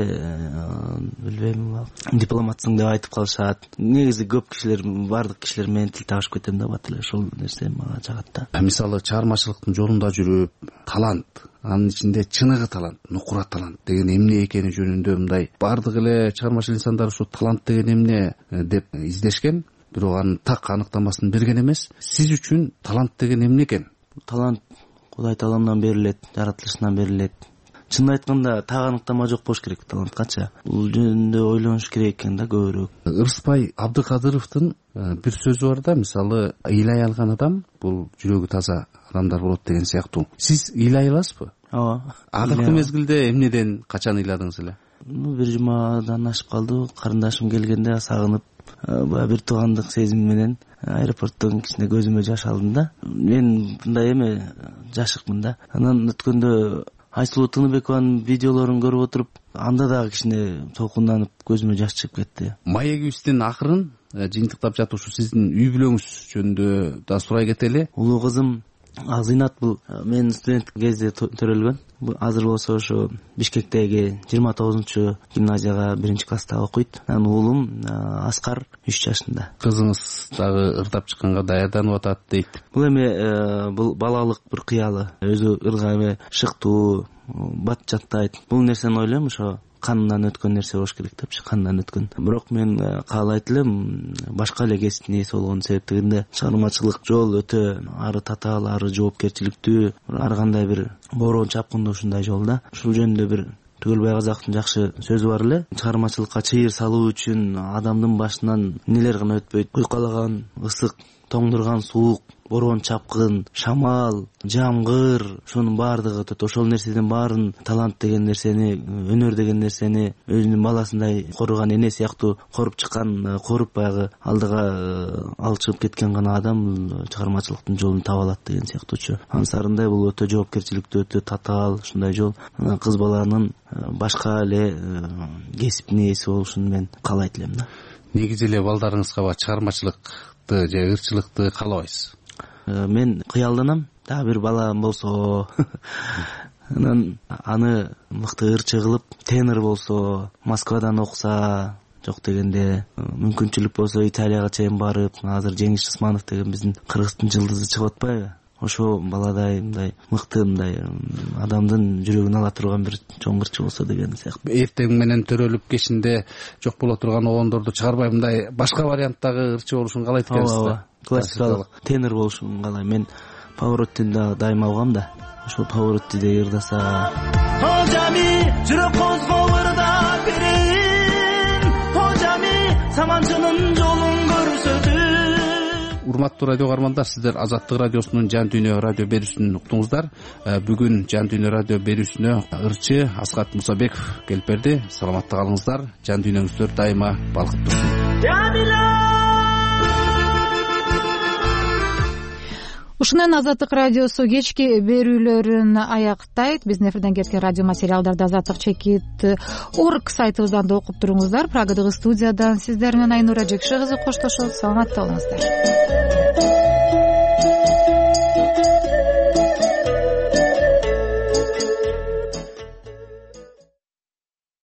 билбейм, дипломатсың деп айтып калышат. Негизи көп кишилер, бардык кишилер менен тил табышып кетем да, бат эле ошол нерсе мага жагат да. Мисалы чыгармачылыктын жолунда жүрүп, талант, анын ичинде чыныгы талант, нукура талант деген эмне экени жөнүндө мындай бардык эле чыгармачыл инсандар ушу талант деген эмне деп издешкен, бирок анын так аныктамасын берген эмес. Сиз үчүн талант деген эмне экен? Талант Кудай тааландан берилет, жаратылышынан берилет. Чынын айтканда так аныктама жок болуш керек таланткача. Бул жөнүндө ойлонуш керек экен да көбүрөөк. Ырысбай Абдыкадыровдун бир сөзү бар да, мисалы ыйлай алган адам бул жүрөгү таза адамдар болот деген сыяктуу. Сиз ыйлай аласызбы? Ооба. Акыркы мезгилде эмнеден качан ыйладыңыз эле? Ну, бир жумадан ашып калды. Карындашым келгенде сагынып, баягы бир туугандык сезим менен аэропорттон кичине көзүмө жаш алдым да. Мен мындай эме жашыкмын да. Анан өткөндө Айсулуу Тыныбекованын видеолорун көрүп отуруп, анда дагы кичине толкунданып көзүмө жаш чыгып кетти. Маегибиздин акырын жыйынтыктап жатушу сиздин үй бүлөңүз жөнүндө да сурай кетели. Улуу кызым Акзыйнат бул менин студент кезде төрөлгөн. Азыр болсо ошо Бишкектеги жыйырма тогузунчу гимназияга биринчи класста окуйт. Анан уулум Аскар үч жашында. Кызыңыз дагы ырдап чыкканга даярданып атат дейт. Бул эми бул балалык бир кыялы. Өзү ырга эме шыктуу, бат жаттайт. Бул нерсени ойлойм, ошо канынан өткөн нерсе болуш керек депчи, канынан өткөн. Бирок мен каалайт элем башка эле кесиптин ээси болгон себептигинде чыгармачылык жол өтө ары татаал, ары жоопкерчиликтүү, ар кандай бир бороон чапкындуу ушундай жол да. Ушул жөнүндө бир Түгөлбай Казактын жакшы сөзү бар эле. Чыгармачылыкка чыйыр салуу үчүн адамдын башынан эмнелер гана өтпөйт. Куйкалаган, ысык, тоңдурган, суук борон чапкын, шамал, жамгыр, ошонун баардыгы өтөт. Ошол нерседен баарын талант деген нерсени, өнөр деген нерсени өзүнүн баласындай коруган эне сыяктуу коруп чыккан, коруп баягы алдыга алчыгып кеткен гана адам чыгармачылыктын жолун таба алат деген сыяктуучу. Ансарындай бул өтө жоопкерчиликтүү, өтө татаал ушундай жол. Анан кыз баланын башка эле кесиптин ээси болушун мен каалайт элем да. Негизи эле балдарыңызга чыгармачылыкты же ырчылыкты каалабайсыз? Мен кыялданам, дагы бир балам болсо, анан аны мыкты ырчы кылып, тенор болсо, Москвадан окуса, жок дегенде мүмкүнчүлүк болсо Италияга чейин барып, азыр Жеңиш Усманов деген биздин Кыргыздын жылдызы чыгып атпайбы? Ошо баладай мындай мыкты мындай адамдын жүрөгүн ала турган бир чоң ырчы болсо деген сыяктуу. Эртең менен төрөлүп кешинде жок боло турган огондорду чыгарбай мындай башка варианттагы ырчы болушун каалайт экенсиз да? Классикалык тенор болушун каалайм. Мен Паваротти да дайыма угам да. Ошол Павароттидей ырдаса. Хожами жүрөк козголурда берейин, хожами саманчынын жолун көрсөтүп. Урматтуу радио каармандар, сиздер Азаттык радиосунун Жан Дүйнө радио берүүсүн уктуңуздар. Бүгүн Жан Дүйнө радио берүүсүнө ырчы Аскат Мусабеков келип берди. Саламатта калыңыздар. Жан дүйнөңүздөр дайыма балкып турсун. Ушуну менен Азаттык радиосу кечки берүүлөрүн аяктайт. Биздин эфирден кеткен радио материалдарды Азаттык чекит орг сайтыбыздан да окуп туруңуздар. Прагадагы студиядан сиздер менен Айнура Жекши кызы коштошот. Саламатта болуңуздар.